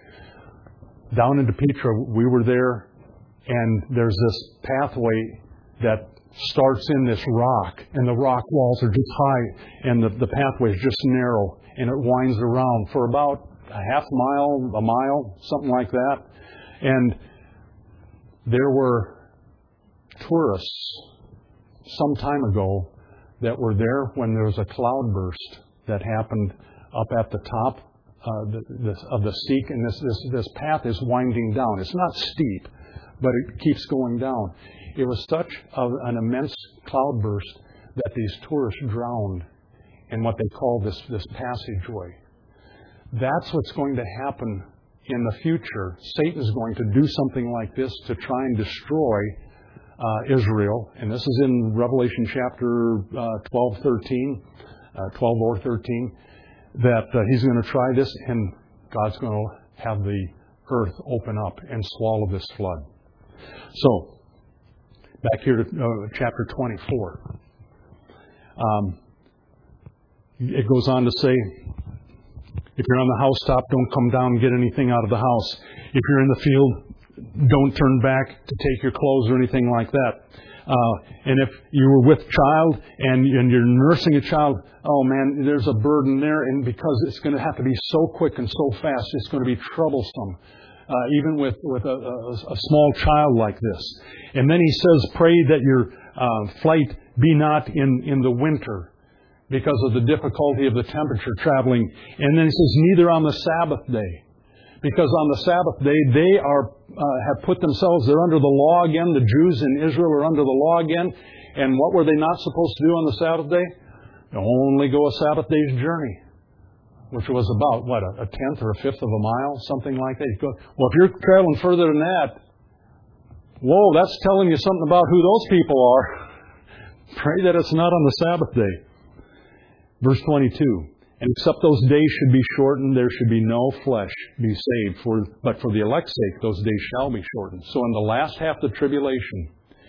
Down into Petra, we were there, and there's this pathway that starts in this rock, and the rock walls are just high, and the, the pathway is just narrow, and it winds around for about a half mile, a mile, something like that. And there were tourists some time ago that were there when there was a cloudburst that happened up at the top uh, the, this, of the Seek, and this, this this path is winding down. It's not steep, but it keeps going down. It was such a, an immense cloudburst that these tourists drowned in what they call this, this passageway. That's what's going to happen in the future. Satan's going to do something like this to try and destroy uh, Israel. And this is in Revelation chapter uh, twelve, thirteen, uh, twelve or thirteen, that uh, he's going to try this, and God's going to have the earth open up and swallow this flood. So, back here to uh, chapter twenty-four. Um, it goes on to say, if you're on the housetop, don't come down and get anything out of the house. If you're in the field, don't turn back to take your clothes or anything like that. Uh, and if you were with child and, and you're nursing a child, oh man, there's a burden there. And because it's going to have to be so quick and so fast, it's going to be troublesome. Uh, even with, with a, a, a small child like this. And then he says, pray that your uh, flight be not in, in the winter because of the difficulty of the temperature traveling. And then he says, neither on the Sabbath day. Because on the Sabbath day, they are uh, have put themselves, they're under the law again. The Jews in Israel are under the law again. And what were they not supposed to do on the Sabbath day? Only go a Sabbath day's journey, which was about, what, a, a tenth or a fifth of a mile, something like that. You go, well, if you're traveling further than that, whoa, that's telling you something about who those people are. Pray that it's not on the Sabbath day. Verse twenty-two, and except those days should be shortened, there should be no flesh be saved. For, but for the elect's sake, those days shall be shortened. So in the last half of the tribulation,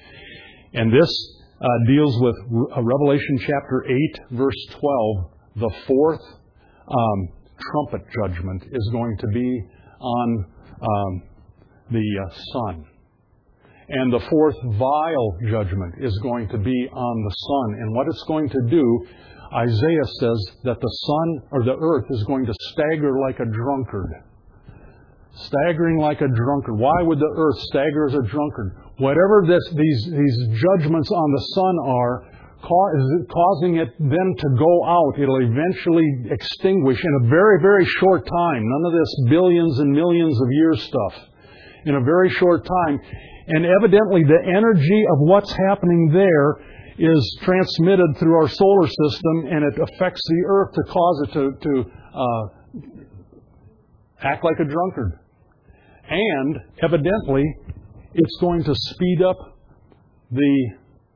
and this uh, deals with Revelation chapter eight, verse twelve, the fourth Um, trumpet judgment is going to be on um, the uh, sun. And the fourth vial judgment is going to be on the sun. And what it's going to do, Isaiah says that the sun or the earth is going to stagger like a drunkard. Staggering like a drunkard. Why would the earth stagger as a drunkard? Whatever this, these, these judgments on the sun are, causing it then to go out. It'll eventually extinguish in a very, very short time. None of this billions and millions of years stuff. In a very short time. And evidently the energy of what's happening there is transmitted through our solar system, and it affects the earth to cause it to, to uh, act like a drunkard. And evidently it's going to speed up the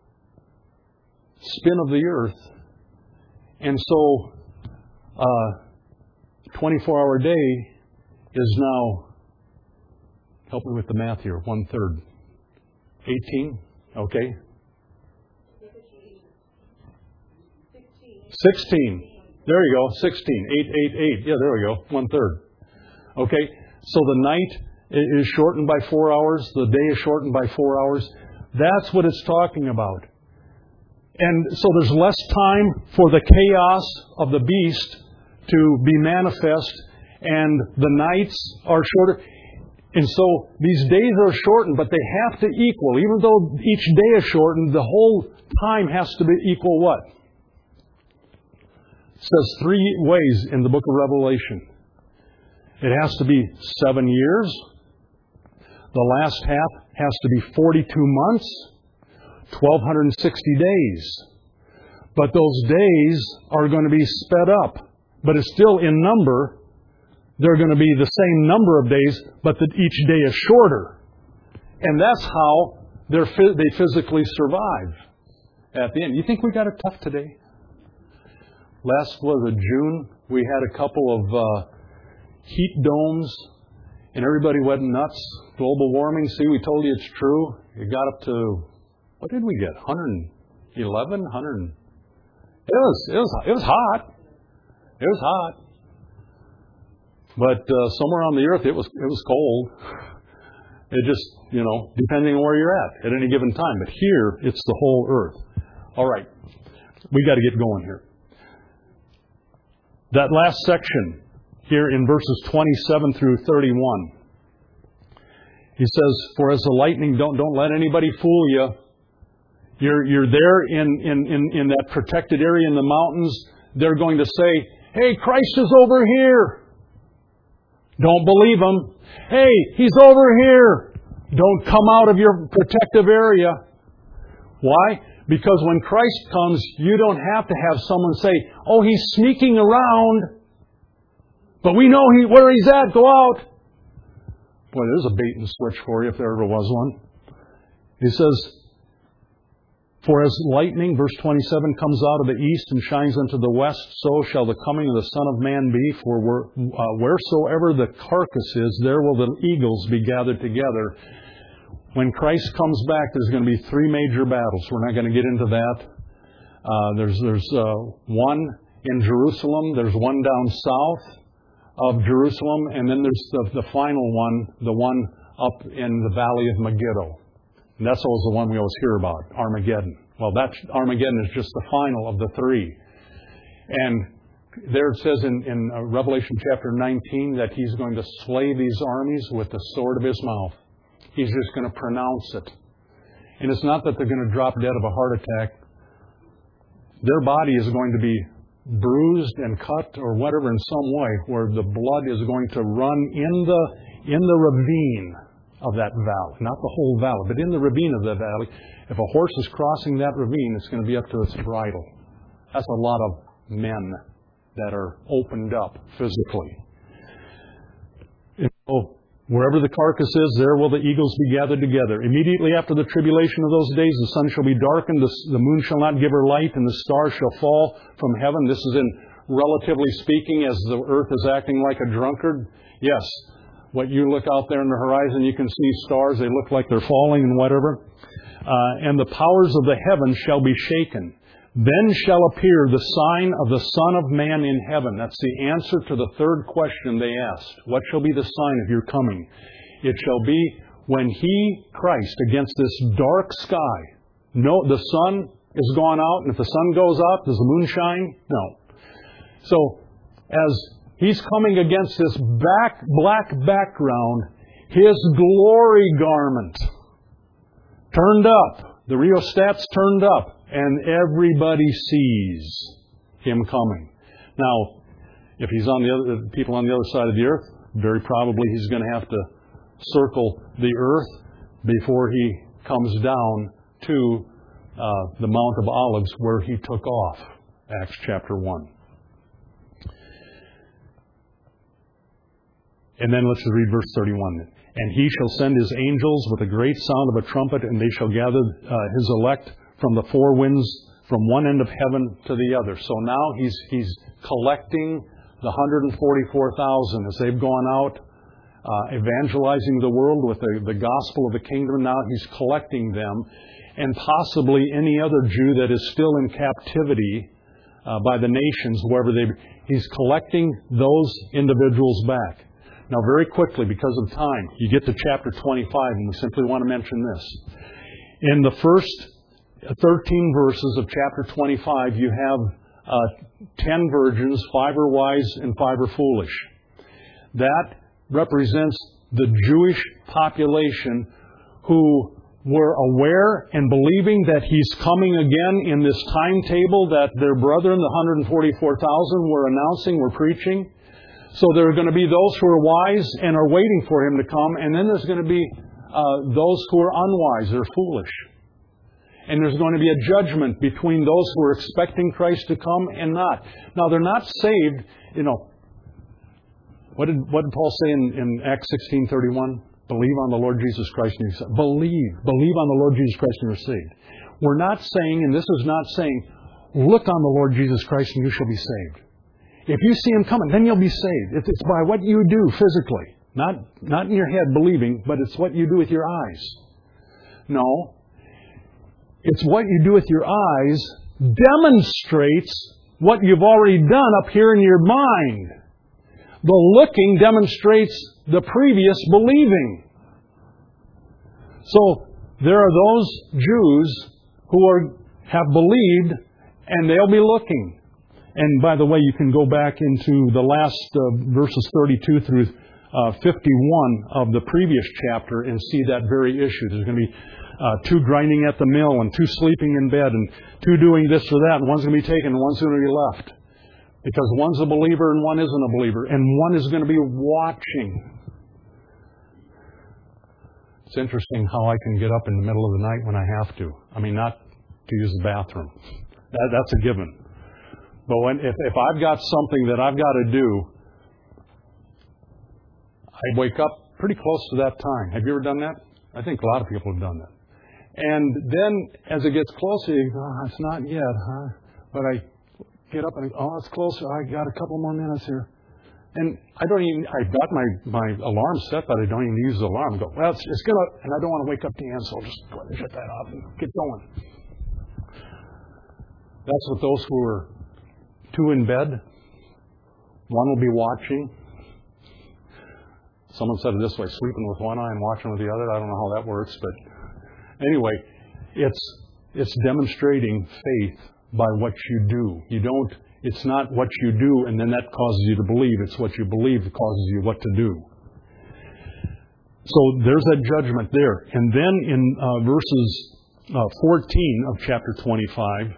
spin of the earth. And so uh twenty-four hour day is now, help me with the math here, one third. eighteen? Okay. sixteen. There you go. sixteen. eight, eight, eight. Yeah, there we go. One third. Okay. So the night is shortened by four hours. The day is shortened by four hours. That's what it's talking about. And so there's less time for the chaos of the beast to be manifest, and the nights are shorter. And so these days are shortened, but they have to equal. Even though each day is shortened, the whole time has to be equal what? It says three ways in the book of Revelation. It has to be seven years. The last half has to be forty-two months. twelve sixty days. But those days are going to be sped up. But it's still in number. They're going to be the same number of days, but that each day is shorter. And that's how they're, they physically survive at the end. You think we got it tough today? Last, was it June, we had a couple of uh, heat domes, and everybody went nuts. Global warming, see, we told you it's true. It got up to, what did we get? one eleven, one hundred. It was, it was, it was hot. It was hot. But uh, somewhere on the earth, it was, it was cold. It just, you know, depending on where you're at at any given time. But here, it's the whole earth. All right. We got to get going here. That last section here in verses twenty-seven through thirty-one. He says, for as the lightning, don't, don't let anybody fool you. You're, you're there in, in, in, in that protected area in the mountains. They're going to say, hey, Christ is over here. Don't believe him. Hey, he's over here. Don't come out of your protective area. Why? Because when Christ comes, you don't have to have someone say, oh, he's sneaking around, but we know he, where he's at. Go out. Boy, there's a bait and switch for you if there ever was one. He says, for as lightning, verse twenty-seven, comes out of the east and shines unto the west, so shall the coming of the Son of Man be. For where, uh, wheresoever the carcass is, there will the eagles be gathered together. When Christ comes back, there's going to be three major battles. We're not going to get into that. Uh, there's there's uh, one in Jerusalem. There's one down south of Jerusalem. And then there's the, the final one, the one up in the valley of Megiddo. And that's always the one we always hear about, Armageddon. Well, that Armageddon is just the final of the three. And there it says in, in Revelation chapter nineteen that he's going to slay these armies with the sword of his mouth. He's just going to pronounce it. And it's not that they're going to drop dead of a heart attack. Their body is going to be bruised and cut or whatever in some way where the blood is going to run in the in the ravine of that valley. Not the whole valley, but in the ravine of that valley. If a horse is crossing that ravine, it's going to be up to its bridle. That's a lot of men that are opened up physically. And so, wherever the carcass is, there will the eagles be gathered together. Immediately after the tribulation of those days, the sun shall be darkened, the, the moon shall not give her light, and the stars shall fall from heaven. This is in, relatively speaking, as the earth is acting like a drunkard. Yes, what you look out there in the horizon, you can see stars. They look like they're falling and whatever. Uh, and the powers of the heavens shall be shaken. Then shall appear the sign of the Son of Man in heaven. That's the answer to the third question they asked. What shall be the sign of your coming? It shall be when He, Christ, against this dark sky. No, the sun is gone out, and if the sun goes out, does the moon shine? No. So, as He's coming against this back, black background, His glory garment turned up. The rheostat's turned up. And everybody sees Him coming. Now, if He's on the other, people on the other side of the earth, very probably He's going to have to circle the earth before He comes down to uh, the Mount of Olives where He took off. Acts chapter one. And then let's read verse thirty-one. And He shall send His angels with a great sound of a trumpet, and they shall gather uh, His elect from the four winds, from one end of heaven to the other. So now He's He's collecting the one hundred forty-four thousand as they've gone out, uh, evangelizing the world with the, the gospel of the kingdom. Now He's collecting them, and possibly any other Jew that is still in captivity uh, by the nations, wherever they. He's collecting those individuals back. Now, very quickly, because of time, you get to chapter twenty-five, and we simply want to mention this. In the first thirteen verses of chapter twenty-five, you have uh, ten virgins, five are wise and five are foolish. That represents the Jewish population who were aware and believing that He's coming again in this timetable that their brethren, the one hundred forty-four thousand, were announcing, were preaching. So there are going to be those who are wise and are waiting for Him to come, and then there's going to be uh, those who are unwise, they're foolish. And there's going to be a judgment between those who are expecting Christ to come and not. Now, they're not saved, you know. What did, what did Paul say in, in Acts sixteen thirty-one? Believe on the Lord Jesus Christ and you're saved. Believe. Believe on the Lord Jesus Christ and you're saved. We're not saying, and this is not saying, look on the Lord Jesus Christ and you shall be saved. If you see Him coming, then you'll be saved. It's, it's by what you do physically. Not, not in your head believing, but it's what you do with your eyes. No. It's what you do with your eyes demonstrates what you've already done up here in your mind. The looking demonstrates the previous believing. So there are those Jews who are, have believed, and they'll be looking. And by the way, you can go back into the last uh, verses thirty-two through uh, fifty-one of the previous chapter and see that very issue. There's going to be uh, two grinding at the mill and two sleeping in bed and two doing this or that, and one's going to be taken and one's going to be left. Because one's a believer and one isn't a believer. And one is going to be watching. It's interesting how I can get up in the middle of the night when I have to. I mean, not to use the bathroom. That, that's a given. But when, if, if I've got something that I've got to do, I wake up pretty close to that time. Have you ever done that? I think a lot of people have done that. And then as it gets closer, you go, oh, it's not yet, huh? But I get up and I go, oh, it's closer. I got a couple more minutes here. And I don't even, I've got my, my alarm set, but I don't even use the alarm. I go, well, it's, it's going to, and I don't want to wake up the end, so I'll just go ahead and shut that off and get going. That's what those who are two in bed, one will be watching. Someone said it this way, sleeping with one eye and watching with the other. I don't know how that works, but anyway, it's it's demonstrating faith by what you do. You don't, it's not what you do and then that causes you to believe. It's what you believe that causes you what to do. So there's that judgment there. And then in uh, verses uh, fourteen of chapter twenty-five,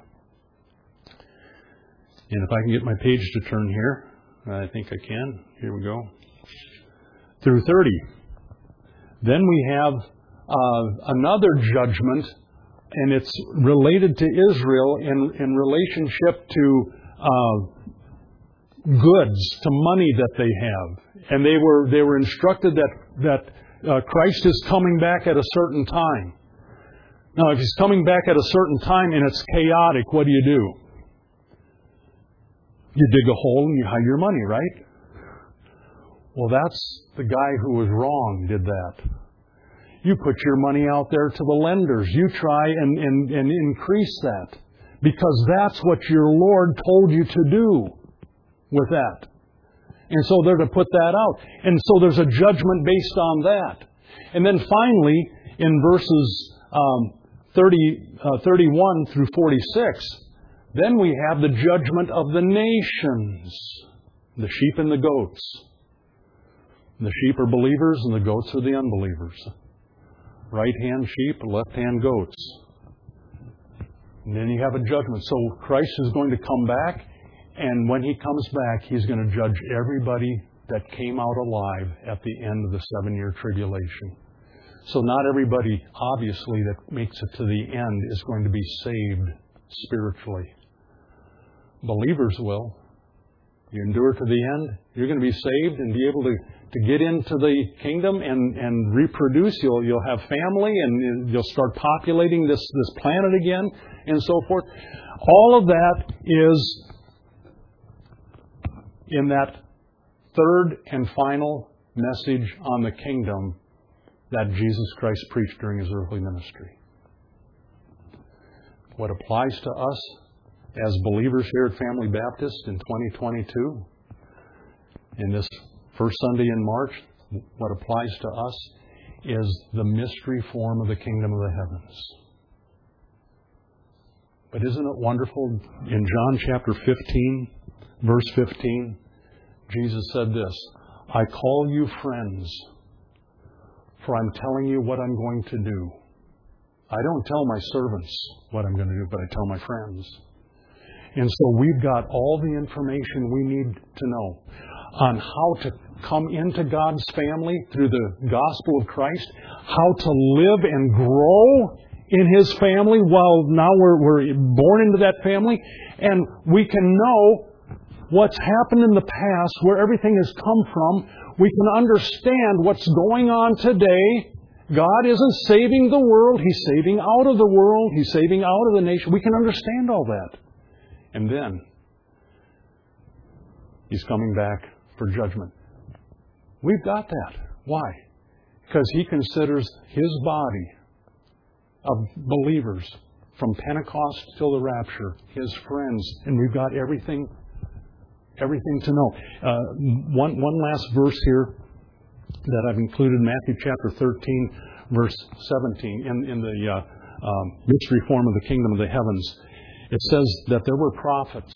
and if I can get my page to turn here, I think I can. Here we go. Through thirty. Then we have uh, another judgment, and it's related to Israel in, in relationship to uh, goods, to money that they have. And they were they were instructed that, that uh, Christ is coming back at a certain time. Now, if He's coming back at a certain time and it's chaotic, what do you do? You dig a hole and you hide your money, right? Well, that's the guy who was wrong did that. You put your money out there to the lenders. You try and, and, and increase that. Because that's what your Lord told you to do with that. And so they're to put that out. And so there's a judgment based on that. And then finally, in verses um, thirty, uh, thirty-one through forty-six, then we have the judgment of the nations. The sheep and the goats. The sheep are believers and the goats are the unbelievers. Right-hand sheep, left-hand goats. And then you have a judgment. So Christ is going to come back, and when He comes back, He's going to judge everybody that came out alive at the end of the seven-year tribulation. So not everybody, obviously, that makes it to the end is going to be saved spiritually. Believers will. You endure to the end, you're going to be saved and be able to, to get into the kingdom and, and reproduce. You'll you'll have family and you'll start populating this, this planet again and so forth. All of that is in that third and final message on the kingdom that Jesus Christ preached during His earthly ministry. What applies to us as believers here at Family Baptist in twenty twenty-two, in this first Sunday in March, what applies to us is the mystery form of the kingdom of the heavens. But isn't it wonderful? In John chapter fifteen, verse fifteen, Jesus said this, I call you friends, for I'm telling you what I'm going to do. I don't tell my servants what I'm going to do, but I tell my friends. And so we've got all the information we need to know on how to come into God's family through the gospel of Christ, how to live and grow in His family while now we're, we're born into that family. And we can know what's happened in the past, where everything has come from. We can understand what's going on today. God isn't saving the world. He's saving out of the world. He's saving out of the nation. We can understand all that. And then He's coming back for judgment. We've got that. Why? Because He considers His body of believers from Pentecost till the rapture His friends. And we've got everything, everything to know. Uh, one, one last verse here that I've included, Matthew chapter thirteen, verse seventeen, in, in the uh, um, mystery form of the kingdom of the heavens. It says that there were prophets.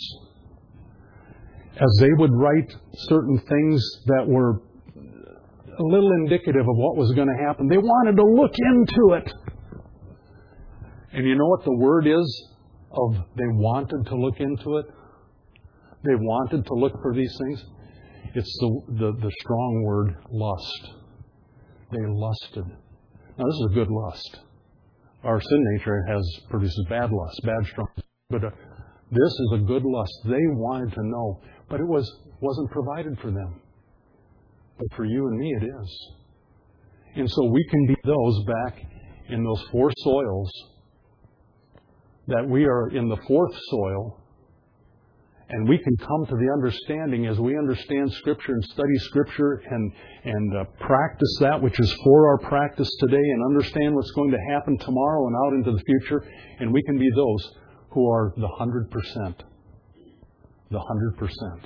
As they would write certain things that were a little indicative of what was going to happen, they wanted to look into it. And you know what the word is of they wanted to look into it? They wanted to look for these things. It's the, the, the strong word, lust. They lusted. Now, this is a good lust. Our sin nature has produces bad lust, bad strong. But uh, this is a good lust. They wanted to know, but it was, wasn't provided for them. But for you and me, it is. And so we can be those back in those four soils, that we are in the fourth soil, and we can come to the understanding as we understand Scripture and study Scripture and, and uh, practice that which is for our practice today and understand what's going to happen tomorrow and out into the future. And we can be those who are the hundred percent. The hundred percent.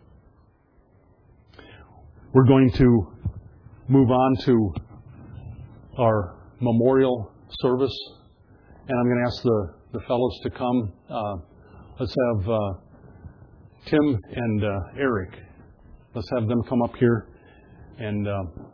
We're going to move on to our memorial service. And I'm going to ask the, the fellows to come. Uh, let's have uh, Tim and uh, Eric. Let's have them come up here. And uh,